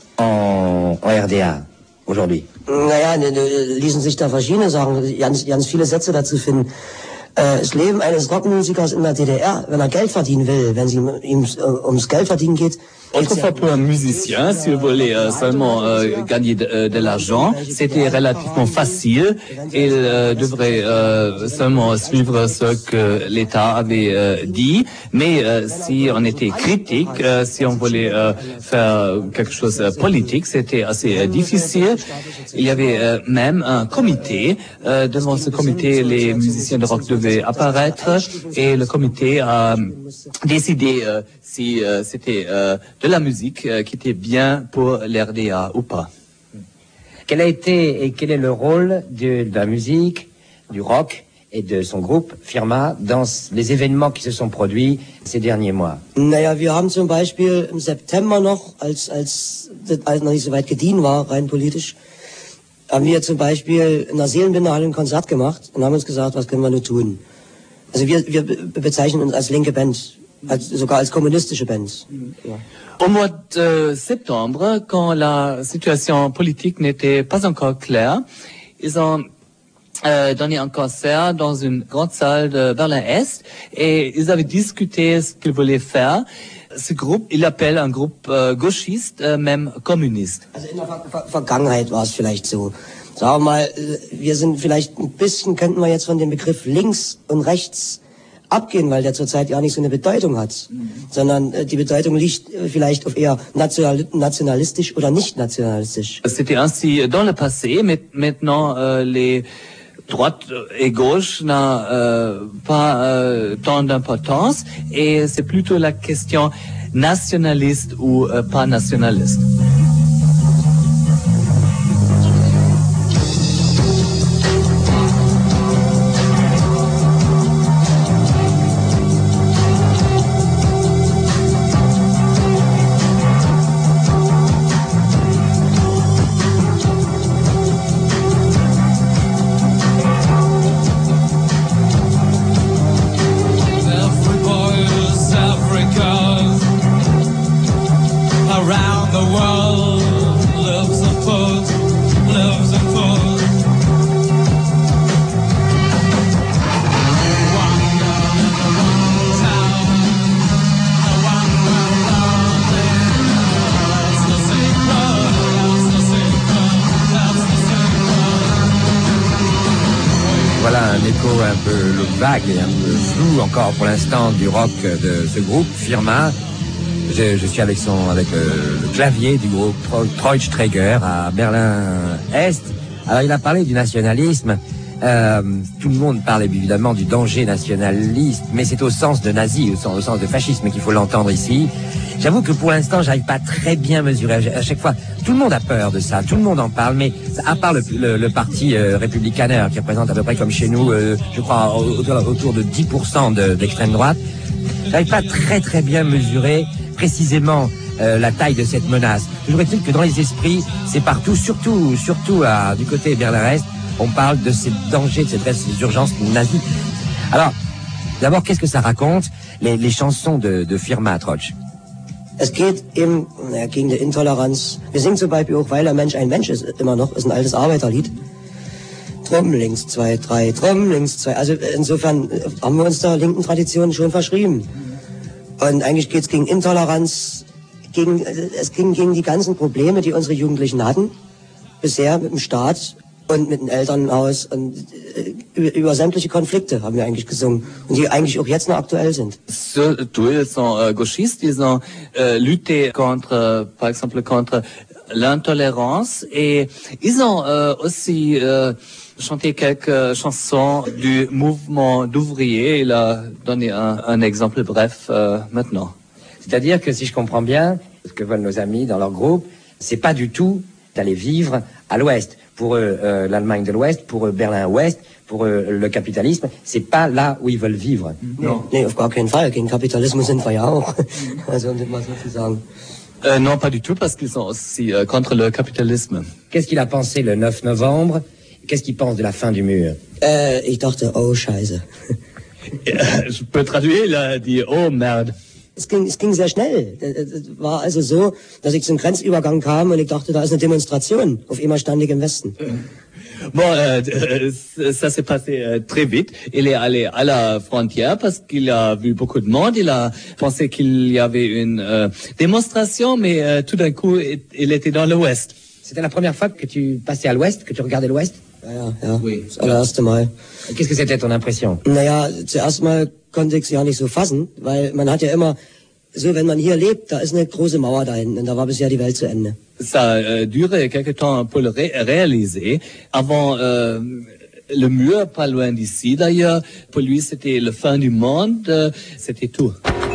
en, en R D A aujourd'hui? Naja, ne, ne, ließen sich da verschiedene Sachen, ganz, ganz viele Sätze dazu finden. Äh, das Leben eines Rockmusikers in der D D R, wenn er Geld verdienen will, wenn es ihm, ihm ums Geld verdienen geht. Autrefois, pour un musicien, s'il voulait euh, seulement euh, gagner de, euh, de l'argent, c'était relativement facile. Il euh, devrait euh, seulement suivre ce que l'État avait euh, dit. Mais euh, si on était critique, euh, si on voulait euh, faire quelque chose de politique, c'était assez euh, difficile. Il y avait euh, même un comité. Euh, devant ce comité, les musiciens de rock devaient apparaître et le comité a décidé euh, si euh, c'était euh, de la musique euh, qui était bien pour l'R D A ou pas. Quel a été et quel est le rôle de, de la musique, du rock et de son groupe Firma dans les événements qui se sont produits ces derniers mois? Naja, wir haben zum Beispiel im September noch, als, als das noch nicht so weit gediehen war, rein politisch, haben wir zum Beispiel in der Seelenbinderhalle ein Konzert gemacht und haben uns gesagt, was können wir nur tun. Also wir, wir bezeichnen uns als linke Band, als, sogar als kommunistische Band. Ja. Au mois de septembre, quand la situation politique n'était pas encore claire, ils ont euh, donné un concert dans une grande salle de Berlin-Est et ils avaient discuté ce qu'ils voulaient faire. Ce groupe, il appelle un groupe euh, gauchiste, euh, même communiste. Also in der Ver Ver Vergangenheit war es vielleicht so. Sagen wir mal, wir sind vielleicht ein bisschen, könnten wir jetzt von dem Begriff links und rechts abgehen, weil der zurzeit ja nicht so eine Bedeutung hat, mhm. sondern äh, die Bedeutung liegt äh, vielleicht auf eher national, nationalistisch oder nicht nationalistisch. C'était ainsi dans le passé, mais maintenant euh, les droite et gauche n'a euh, pas euh, tant d'importance et c'est plutôt la question nationaliste ou euh, pas nationaliste. Vague et un peu flou encore pour l'instant du rock de ce groupe Firma. Je, je suis avec son avec le, le clavier du groupe Treutschträger à Berlin-Est. Alors il a parlé du nationalisme. Euh, tout le monde parle évidemment du danger nationaliste, mais c'est au sens de nazi, au sens, au sens de fascisme qu'il faut l'entendre ici. J'avoue que pour l'instant, j'arrive pas très bien mesurer. À chaque fois, tout le monde a peur de ça, tout le monde en parle, mais à part le, le, le parti euh, républicain qui représente à peu près comme chez nous, euh, je crois autour, autour de dix pour cent de, d'extrême droite, j'arrive pas très très bien mesurer précisément euh, la taille de cette menace. Toujours est-il que dans les esprits, c'est partout, surtout surtout à, du côté Berlin-Est, on parle de ces dangers, de cette urgence nazie. Alors, d'abord, qu'est-ce que ça raconte, les, les chansons de, de Firma, Trotzsch? Es geht eben naja, gegen die Intoleranz. Wir singen zum Beispiel auch, weil der Mensch ein Mensch ist, immer noch, ist ein altes Arbeiterlied. Drum links zwei, drei, drum links zwei. Also insofern haben wir uns der linken Tradition schon verschrieben. Und eigentlich geht es gegen Intoleranz, gegen, es ging gegen die ganzen Probleme, die unsere Jugendlichen hatten, bisher mit dem Staat und mit dem Elternhaus und über, über sämtliche Konflikte haben wir eigentlich gesungen und die eigentlich auch jetzt noch aktuell sind. Surtout, ils sont euh, gauchistes, ils ont euh, lutté contre, euh, par exemple, contre l'intolérance et ils ont euh, aussi euh, chanté quelques chansons du mouvement d'ouvriers. Il a donné un, un exemple bref euh, maintenant. C'est-à-dire que si je comprends bien, ce que veulent nos amis dans leur groupe, c'est pas du tout d'aller vivre à l'Ouest. Pour eux, euh, l'Allemagne de l'Ouest, pour eux, Berlin-Ouest, pour eux, le capitalisme, c'est pas là où ils veulent vivre. Non, nee, auf gar keinen Fall. Gegen Kapitalismus sind wir ja auch. Also, um das mal so zu sagen. Euh, non, pas du tout, parce qu'ils sont aussi euh, contre le capitalisme. Qu'est-ce qu'il a pensé le neuf novembre? Qu'est-ce qu'il pense de la fin du mur? Äh, ich dachte, oh, Scheiße. Je peux traduire, il a dit, oh, merde. es ging, es ging sehr schnell. Es war also so, dass ich zum Grenzübergang kam und ich dachte, da ist eine Demonstration. Auf einmal stand ich im Westen. Bon, euh, euh, ça s'est passé euh, très vite. Il est allé à la frontière parce qu'il a vu beaucoup de monde. Il a pensé qu'il y avait une euh, démonstration, mais euh, tout d'un coup, il était dans l'Ouest. C'était la première fois que tu passais à l'Ouest, que tu regardais l'Ouest? Ja, ja, ja. Oui. Das allererste Mal. Qu'est-ce que c'était ton impression? Naja, zuerst mal konnte ich es ja nicht so fassen, weil man hat ja immer, so wenn man hier lebt, da ist eine große Mauer da hinten und da war bisher die Welt zu Ende. Ça a euh, duré quelque temps pour le ré réaliser. Avant euh, le mur, pas loin d'ici d'ailleurs, pour lui c'était la fin du monde, euh, c'était tout.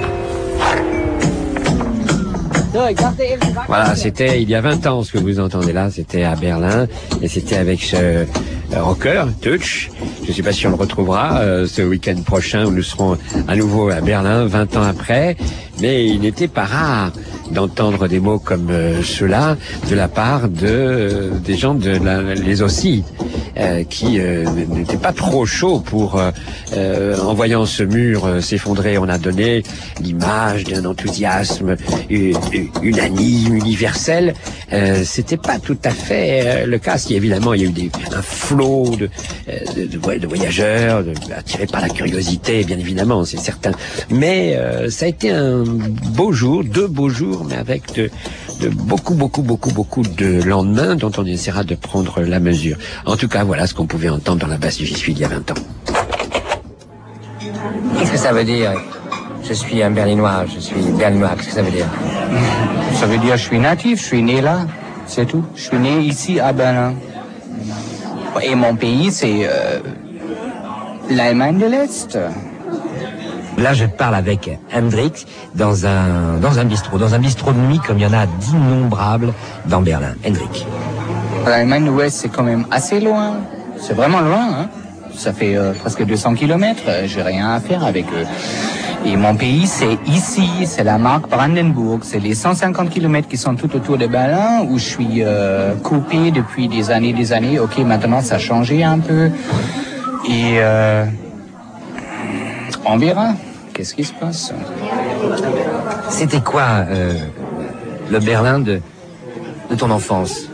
Voilà, c'était il y a vingt ans ce que vous entendez là, c'était à Berlin et c'était avec ce euh, rocker, Touch. Je ne sais pas si on le retrouvera euh, ce week-end prochain où nous serons à nouveau à Berlin, vingt ans après, mais il n'était pas rare d'entendre des mots comme euh, ceux-là de la part de euh, des gens de la, les aussi euh, qui euh, n'étaient pas trop chauds pour euh, euh, en voyant ce mur euh, s'effondrer. On a donné l'image d'un enthousiasme euh, unanime, universel. Euh, c'était pas tout à fait euh, le cas. Si évidemment il y a eu des, un flot de, de, de, de voyageurs de, attirés par la curiosité, bien évidemment, c'est certain. Mais euh, ça a été un beau jour, deux beaux jours, mais avec de, de beaucoup, beaucoup, beaucoup, beaucoup de lendemains dont on essaiera de prendre la mesure. En tout cas, voilà ce qu'on pouvait entendre dans la basse du J'y suis il y a vingt ans. Qu'est-ce que ça veut dire? Je suis un Berlinois, je suis Berlinois, qu'est-ce que ça veut dire? Ça veut dire je suis natif, je suis né là, c'est tout. Je suis né ici à Berlin. Et mon pays, c'est euh, l'Allemagne de l'Est. Là, je parle avec Hendrik dans un, dans un bistrot, dans un bistrot de nuit comme il y en a d'innombrables dans Berlin. Hendrik. L'Allemagne de l'Ouest, c'est quand même assez loin. C'est vraiment loin, hein. Ça fait euh, presque deux cents kilomètres. J'ai rien à faire avec eux. Et mon pays, c'est ici, c'est la marque Brandenburg. C'est les cent cinquante kilomètres qui sont tout autour de Berlin, où je suis euh, coupé depuis des années, des années. Ok, maintenant, ça a changé un peu. Et euh, on verra. Qu'est-ce qui se passe? C'était quoi euh, le Berlin de, de ton enfance?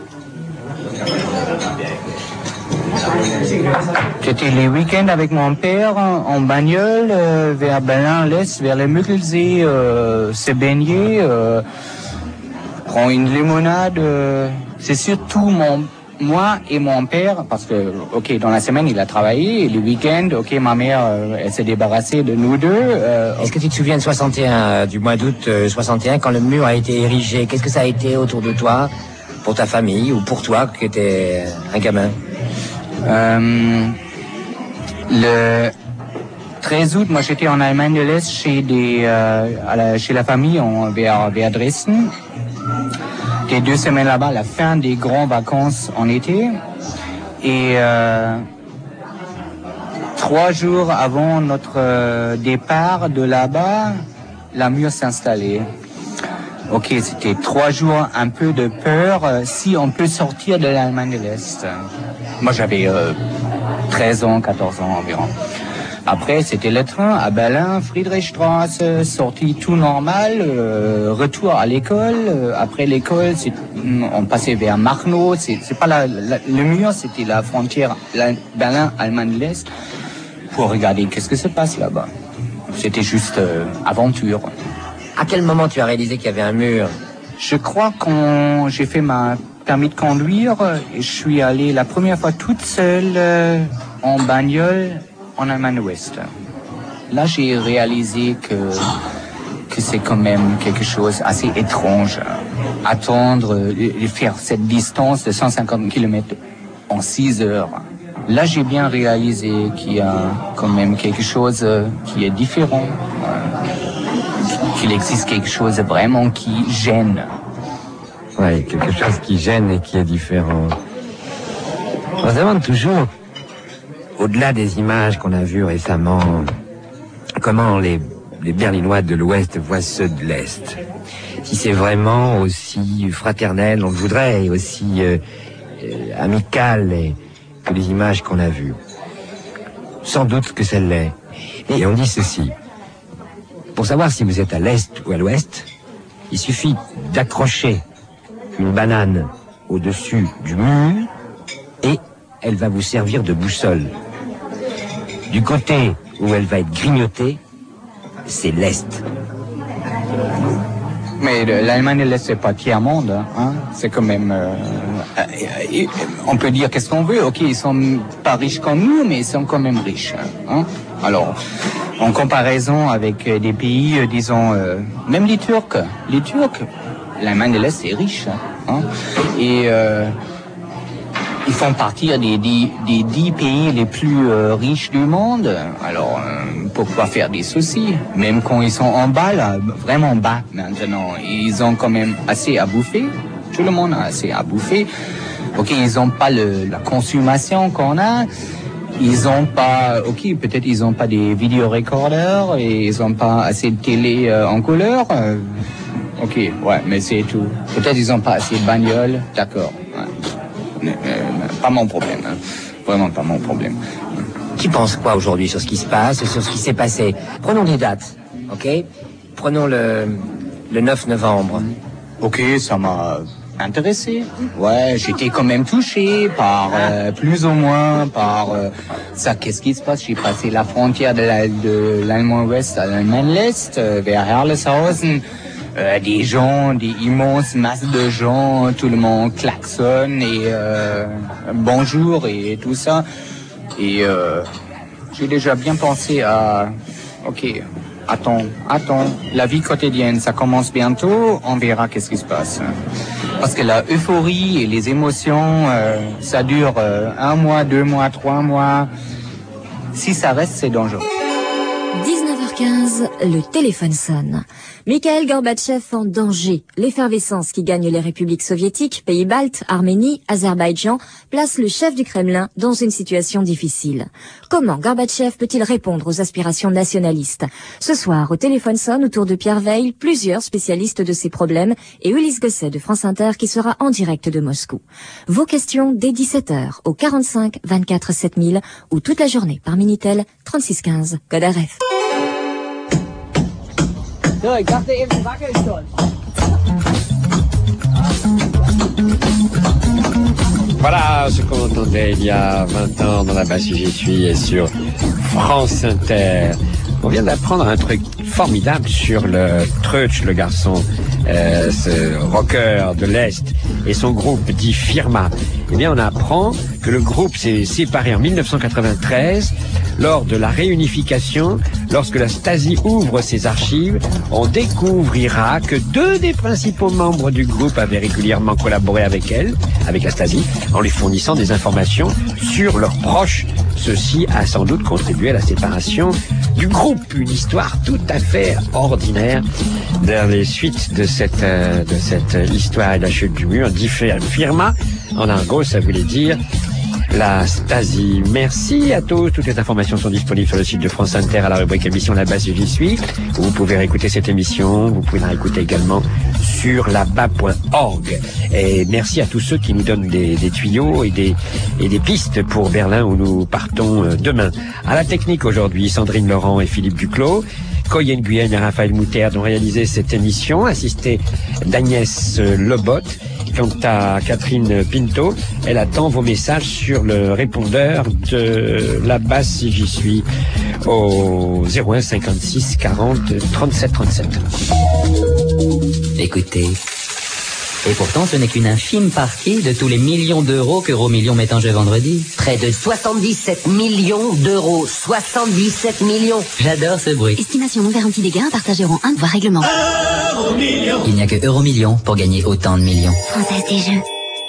C'était les week-ends avec mon père en bagnole euh, vers Berlin-l'Est, vers le Müggelsee, euh, se baigner, euh, prendre une limonade. Euh, c'est surtout mon, moi et mon père, parce que, ok, dans la semaine il a travaillé, et les week-ends, ok, ma mère, euh, elle s'est débarrassée de nous deux. Euh, Est-ce que tu te souviens de soixante et un, du mois d'août euh, soixante et un, quand le mur a été érigé? Qu'est-ce que ça a été autour de toi, pour ta famille ou pour toi qui étais un gamin? Euh, le treize août, moi j'étais en Allemagne de l'Est chez des, euh, à la, chez la famille en, vers, vers Dresden. J'étais deux semaines là-bas, la fin des grandes vacances en été. Et euh, trois jours avant notre euh, départ de là-bas, la mur s'est installée. Ok, c'était trois jours un peu de peur, euh, si on peut sortir de l'Allemagne de l'Est. Moi, j'avais euh, treize ans, quatorze ans environ. Après, c'était le train à Berlin, Friedrichstraße, sortie tout normal, euh, retour à l'école. Euh, après l'école, c'est, on passait vers Machnow. C'est, c'est pas la, la, le mur, c'était la frontière la, Berlin-Allemagne de l'Est, pour regarder qu'est-ce que se passe là-bas. C'était juste euh, aventure. À quel moment tu as réalisé qu'il y avait un mur? Je crois quand j'ai fait ma permis de conduire, je suis allé la première fois toute seule euh, en bagnole en Allemagne Ouest. Là, j'ai réalisé que que c'est quand même quelque chose assez étrange. Attendre, et faire cette distance de cent cinquante kilomètres en six heures. Là, j'ai bien réalisé qu'il y a quand même quelque chose qui est différent. Qu'il existe quelque chose vraiment qui gêne. Oui, quelque chose qui gêne et qui est différent. On se demande toujours, au-delà des images qu'on a vues récemment, comment les, les Berlinois de l'Ouest voient ceux de l'Est. Si c'est vraiment aussi fraternel, on le voudrait, et aussi euh, euh, amical et, que les images qu'on a vues. Sans doute que ça l'est. Et on dit ceci. Pour savoir si vous êtes à l'est ou à l'ouest, il suffit d'accrocher une banane au-dessus du mur et elle va vous servir de boussole. Du côté où elle va être grignotée, c'est l'est. Mais l'Allemagne de l'Est, c'est pas tiers-monde, hein. C'est quand même... Euh, euh, on peut dire qu'est-ce qu'on veut. Ok, ils sont pas riches comme nous, mais ils sont quand même riches. Hein. Alors, en comparaison avec des pays, euh, disons, euh, même les Turcs, les Turcs, l'Allemagne de l'Est, c'est riche. Hein. Et euh, ils font partie des, des, des dix pays les plus euh, riches du monde. Alors, euh, pourquoi faire des soucis? Même quand ils sont en bas, là, vraiment bas maintenant, ils ont quand même assez à bouffer. Tout le monde a assez à bouffer. Ok, ils n'ont pas le, la consommation qu'on a. Ils n'ont pas, ok, peut-être ils n'ont pas des vidéorecorders et ils n'ont pas assez de télé euh, en couleur. Euh, ok, ouais, mais c'est tout. Peut-être ils n'ont pas assez de bagnoles, d'accord. Ouais. Euh, pas mon problème, hein. Vraiment pas mon problème. Qui pense quoi aujourd'hui sur ce qui se passe et sur ce qui s'est passé? Prenons des dates, ok? Prenons le, le neuf novembre. Ok, ça m'a intéressé. Ouais, j'étais quand même touché par, euh, plus ou moins, par euh, ça. Qu'est-ce qui se passe? J'ai passé la frontière de, la, de l'Allemagne Ouest à l'Allemagne l'Est, euh, vers Herleshausen. Euh, des gens, des immenses masses de gens, tout le monde klaxonne et euh, bonjour et tout ça. Et euh, j'ai déjà bien pensé à, ok, attends, attends, la vie quotidienne, ça commence bientôt, on verra qu'est-ce qui se passe. Parce que la euphorie et les émotions, euh, ça dure euh, un mois, deux mois, trois mois. Si ça reste, c'est dangereux. dix-neuf heures quinze, le téléphone sonne. Mikhail Gorbatchev en danger. L'effervescence qui gagne les républiques soviétiques, pays baltes, Arménie, Azerbaïdjan, place le chef du Kremlin dans une situation difficile. Comment Gorbatchev peut-il répondre aux aspirations nationalistes? Ce soir, au téléphone sonne autour de Pierre Veil, plusieurs spécialistes de ces problèmes et Ulysse Gosset de France Inter qui sera en direct de Moscou. Vos questions dès dix-sept heures au quarante-cinq vingt-quatre sept mille ou toute la journée par Minitel trente-six quinze, code R F. So, ich dachte eben, wackelt schon. Voilà ce qu'on entendait il y a vingt ans dans la basse où j'y suis et sur France Inter. On vient d'apprendre un truc formidable sur le Trutch, le garçon, euh, ce rocker de l'Est, et son groupe dit Firma. Eh bien, on apprend que le groupe s'est séparé en mille neuf cent quatre-vingt-treize lors de la réunification. Lorsque la Stasi ouvre ses archives, on découvrira que deux des principaux membres du groupe avaient régulièrement collaboré avec elle, avec la Stasi, en lui fournissant des informations sur leurs proches. Ceci a sans doute contribué à la séparation du groupe. Une histoire tout à fait ordinaire dans les suites de cette, euh, de cette histoire et de la chute du mur. Dit Firma, en argot, ça voulait dire la Stasi. Merci à tous. Toutes les informations sont disponibles sur le site de France Inter à la rubrique émission La Basse où j'y suis. Vous pouvez réécouter cette émission. Vous pouvez la réécouter également sur là-bas point org. Et merci à tous ceux qui nous donnent des, des tuyaux et des, et des pistes pour Berlin où nous partons demain. À la technique aujourd'hui, Sandrine Laurent et Philippe Duclos. Coyen Nguyen et Raphaël Mouterd ont réalisé cette émission, assisté d'Agnès Lebot. Quant à Catherine Pinto, elle attend vos messages sur le répondeur de la basse si j'y suis au zéro un cinquante-six quarante trente-sept trente-sept. Écoutez, et pourtant ce n'est qu'une infime partie de tous les millions d'euros qu'Euromillions met en jeu vendredi. Près de soixante-dix-sept millions d'euros. soixante-dix-sept millions. J'adore ce bruit. Estimation non garantie des gains, partagée en un, voire règlement. Il n'y a que Euromillions pour gagner autant de millions. Française des jeux.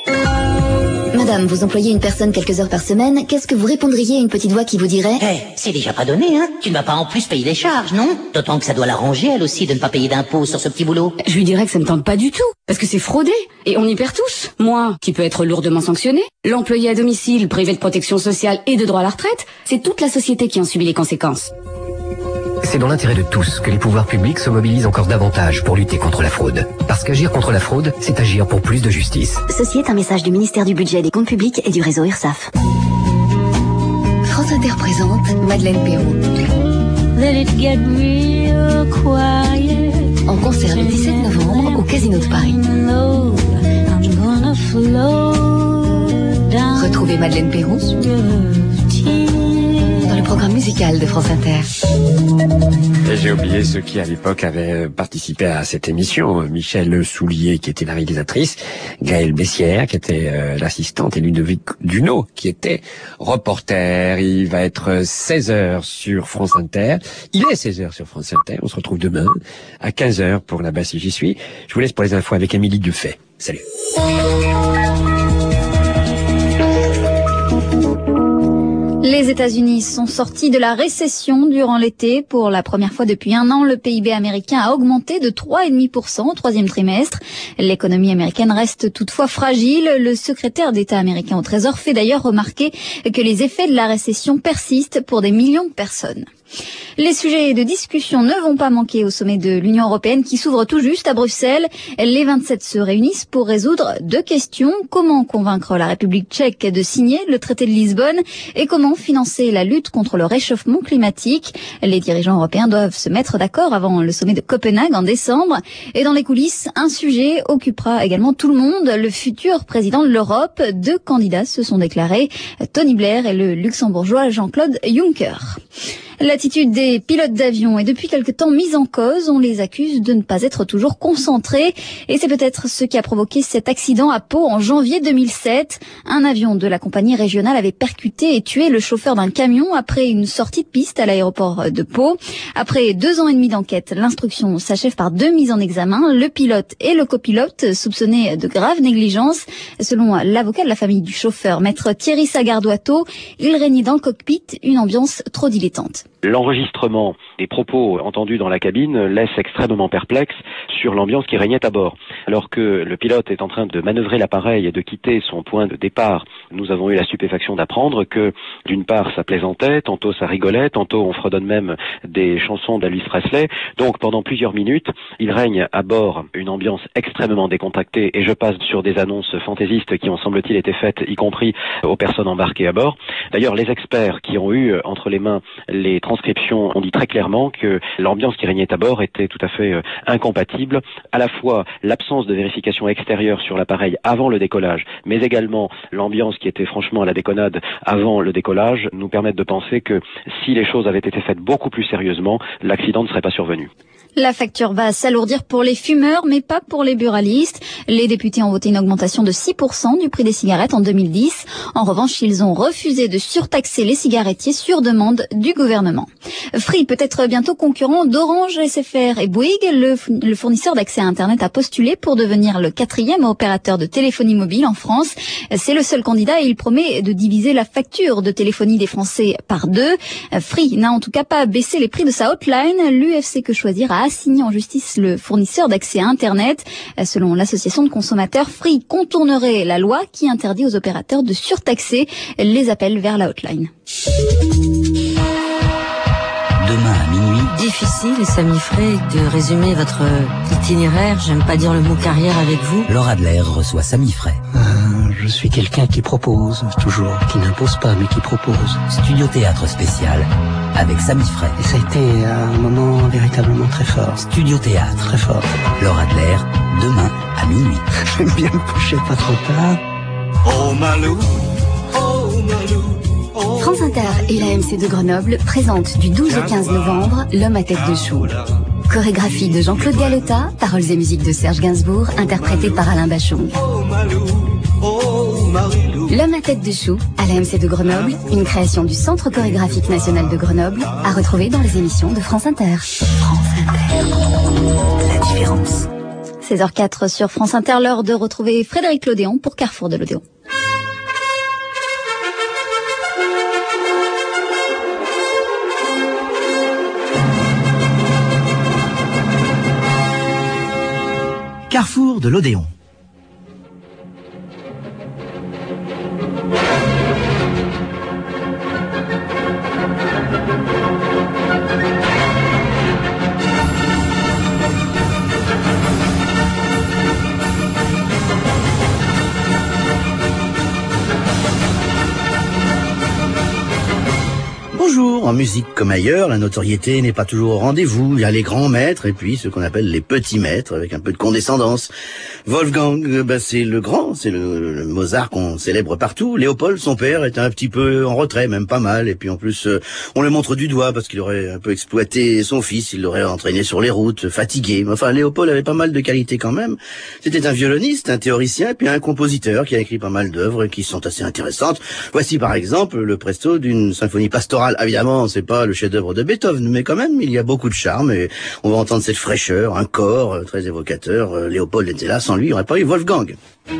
Madame, vous employez une personne quelques heures par semaine, qu'est-ce que vous répondriez à une petite voix qui vous dirait Eh, hey, c'est déjà pas donné, hein. Tu ne vas pas en plus payer les charges, non? D'autant que ça doit l'arranger, elle aussi, de ne pas payer d'impôts sur ce petit boulot. Je lui dirais que ça me tente pas du tout, parce que c'est fraudé, et on y perd tous. Moi, qui peut être lourdement sanctionné, l'employé à domicile, privé de protection sociale et de droit à la retraite, c'est toute la société qui en subit les conséquences. C'est dans l'intérêt de tous que les pouvoirs publics se mobilisent encore davantage pour lutter contre la fraude. Parce qu'agir contre la fraude, c'est agir pour plus de justice. Ceci est un message du ministère du Budget et des Comptes Publics et du réseau URSAF. France Inter présente Madeleine Perrault. let it get real quiet. En concert le dix-sept novembre au Casino de Paris. I'm gonna flow down. Retrouvez Madeleine Peyroux dans le programme musical de France Inter. Et j'ai oublié ceux qui à l'époque avaient participé à cette émission. Michel Soulier qui était la réalisatrice, Gaëlle Bessière qui était euh, l'assistante et Ludovic Duno qui était reporter. Il va être seize heures sur France Inter. Il est seize heures sur France Inter. On se retrouve demain à quinze heures pour Là-bas si j'y suis. Je vous laisse pour les infos avec Émilie Dufay. Salut. Les États-Unis sont sortis de la récession durant l'été. Pour la première fois depuis un an, le P I B américain a augmenté de trois virgule cinq pour cent au troisième trimestre. L'économie américaine reste toutefois fragile. Le secrétaire d'État américain au Trésor fait d'ailleurs remarquer que les effets de la récession persistent pour des millions de personnes. Les sujets de discussion ne vont pas manquer au sommet de l'Union européenne qui s'ouvre tout juste à Bruxelles. Les vingt-sept se réunissent pour résoudre deux questions. Comment convaincre la République tchèque de signer le traité de Lisbonne et comment financer la lutte contre le réchauffement climatique. Les dirigeants européens doivent se mettre d'accord avant le sommet de Copenhague en décembre. Et dans les coulisses, un sujet occupera également tout le monde, le futur président de l'Europe. Deux candidats se sont déclarés, Tony Blair et le luxembourgeois Jean-Claude Juncker. L'attitude des pilotes d'avion est depuis quelque temps mise en cause. On les accuse de ne pas être toujours concentrés. Et c'est peut-être ce qui a provoqué cet accident à Pau en janvier deux mille sept. Un avion de la compagnie régionale avait percuté et tué le chauffeur d'un camion après une sortie de piste à l'aéroport de Pau. Après deux ans et demi d'enquête, l'instruction s'achève par deux mises en examen. Le pilote et le copilote soupçonnés de grave négligence. Selon l'avocat de la famille du chauffeur, maître Thierry Sagardoato, il régnait dans le cockpit une ambiance trop dilettante. L'enregistrement des propos entendus dans la cabine laisse extrêmement perplexe sur l'ambiance qui régnait à bord. Alors que le pilote est en train de manœuvrer l'appareil et de quitter son point de départ, nous avons eu la stupéfaction d'apprendre que, d'une part, ça plaisantait, tantôt ça rigolait, tantôt on fredonne même des chansons d'Elvis Presley. Donc pendant plusieurs minutes, il règne à bord une ambiance extrêmement décontractée et je passe sur des annonces fantaisistes qui ont semble-t-il été faites, y compris aux personnes embarquées à bord. D'ailleurs, les experts qui ont eu entre les mains les transcriptions ont dit très clairement que l'ambiance qui régnait à bord était tout à fait euh, incompatible. À la fois l'absence de vérification extérieure sur l'appareil avant le décollage, mais également l'ambiance qui était franchement à la déconnade avant le décollage, nous permettent de penser que si les choses avaient été faites beaucoup plus sérieusement, l'accident ne serait pas survenu. La facture va s'alourdir pour les fumeurs, mais pas pour les buralistes. Les députés ont voté une augmentation de six pour cent du prix des cigarettes en deux mille dix. En revanche, ils ont refusé de surtaxer les cigarettiers sur demande du gouvernement. Free peut être bientôt concurrent d'Orange, S F R et Bouygues. Le, le fournisseur d'accès à Internet a postulé pour devenir le quatrième opérateur de téléphonie mobile en France. C'est le seul candidat et il promet de diviser la facture de téléphonie des Français par deux. Free n'a en tout cas pas baissé les prix de sa hotline. L'U F C Que Choisir a assigné en justice le fournisseur d'accès à Internet. Selon l'association de consommateurs, Free contournerait la loi qui interdit aux opérateurs de surtaxer les appels vers la hotline. Demain à minuit. Difficile, Samy Frey, de résumer votre itinéraire, j'aime pas dire le mot carrière avec vous. Laura Adler reçoit Samy Frey. Euh, je suis quelqu'un qui propose, toujours, qui n'impose pas, mais qui propose. Studio Théâtre spécial, avec Samy Frey. Et ça a été un moment véritablement très fort. Studio Théâtre. Très fort. Laura Adler, demain à minuit. J'aime bien me coucher pas trop tard. Oh Malou, oh Malou. France Inter et l'A M C de Grenoble présentent du douze au quinze novembre L'homme à tête de chou. Chorégraphie de Jean-Claude Galota, paroles et musique de Serge Gainsbourg, interprété par Alain Bachung. L'homme à tête de chou, à l'A M C de Grenoble, une création du Centre chorégraphique national de Grenoble, à retrouver dans les émissions de France Inter. France Inter, la différence. seize heures quatre sur France Inter, l'heure de retrouver Frédéric Lodéon pour Carrefour de l'Odéon. Carrefour de l'Odéon. Bonjour, en musique comme ailleurs, la notoriété n'est pas toujours au rendez-vous. Il y a les grands maîtres et puis ce qu'on appelle les petits maîtres, avec un peu de condescendance. Wolfgang, bah, c'est le grand, c'est le, le Mozart qu'on célèbre partout. Léopold, son père, était un petit peu en retrait, même pas mal. Et puis en plus, euh, on le montre du doigt parce qu'il aurait un peu exploité son fils, il l'aurait entraîné sur les routes, fatigué. Enfin, Léopold avait pas mal de qualités quand même. C'était un violoniste, un théoricien, puis un compositeur qui a écrit pas mal d'œuvres qui sont assez intéressantes. Voici par exemple le presto d'une symphonie pastorale. Évidemment, c'est pas le chef-d'œuvre de Beethoven, mais quand même, il y a beaucoup de charme et on va entendre cette fraîcheur, un corps euh, très évocateur. Euh, Léopold était là, sans lui, il n'y aurait pas eu Wolfgang.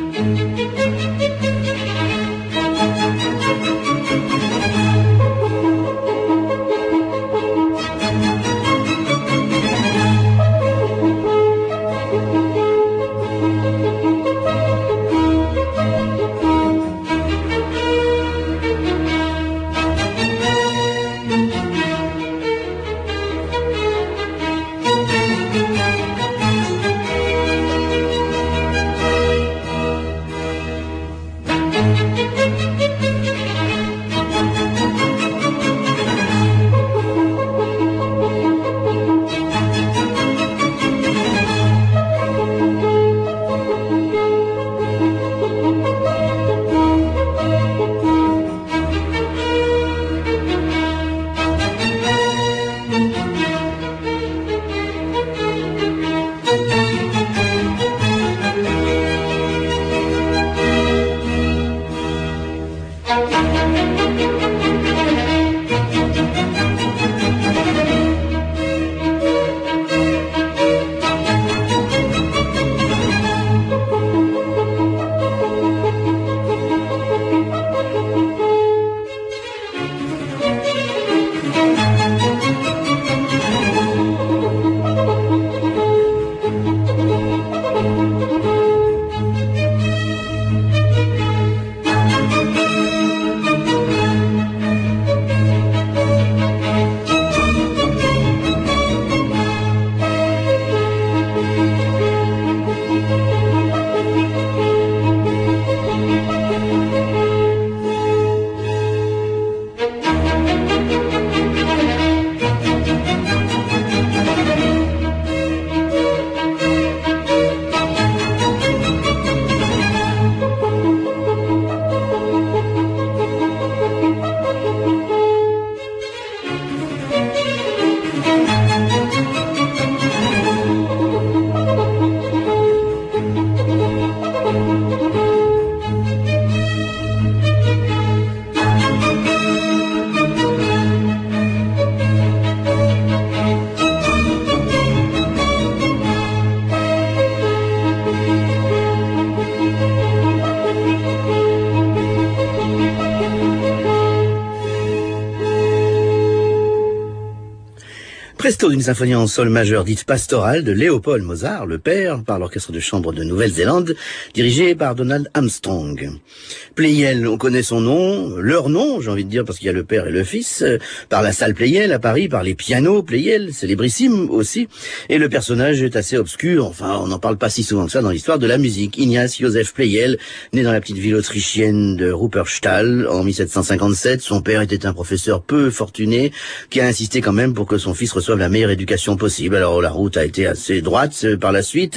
Presto d'une symphonie en sol majeur dite pastorale de Léopold Mozart, le père, par l'orchestre de chambre de Nouvelle-Zélande, dirigé par Donald Armstrong. Pleyel, on connaît son nom, leur nom, j'ai envie de dire, parce qu'il y a le père et le fils, par la salle Pleyel à Paris, par les pianos Pleyel, célébrissime aussi, et le personnage est assez obscur, enfin, on n'en parle pas si souvent que ça dans l'histoire de la musique. Ignaz Joseph Pleyel, né dans la petite ville autrichienne de Ruppertal en mille sept cent cinquante-sept, son père était un professeur peu fortuné, qui a insisté quand même pour que son fils reçoive la meilleure éducation possible. Alors la route a été assez droite par la suite,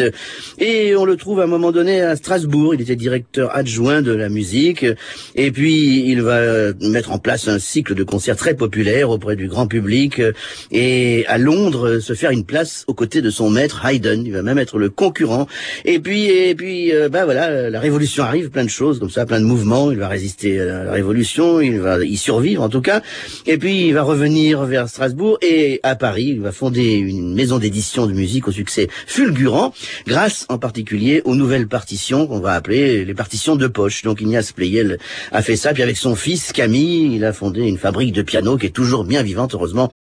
et on le trouve à un moment donné à Strasbourg, il était directeur adjoint de la musique, et puis il va mettre en place un cycle de concerts très populaire auprès du grand public, et à Londres se faire une place aux côtés de son maître Haydn, il va même être le concurrent, et puis et puis euh, bah voilà, la révolution arrive, plein de choses comme ça, plein de mouvements, il va résister à la révolution, il va y survivre en tout cas, et puis il va revenir vers Strasbourg, et à Paris, il va fonder une maison d'édition de musique au succès fulgurant, grâce en particulier aux nouvelles partitions qu'on va appeler les partitions de poche. Donc Ignaz Pleyel a fait ça, puis avec son fils Camille, il a fondé une fabrique de pianos qui est toujours bien vivante, heureusement.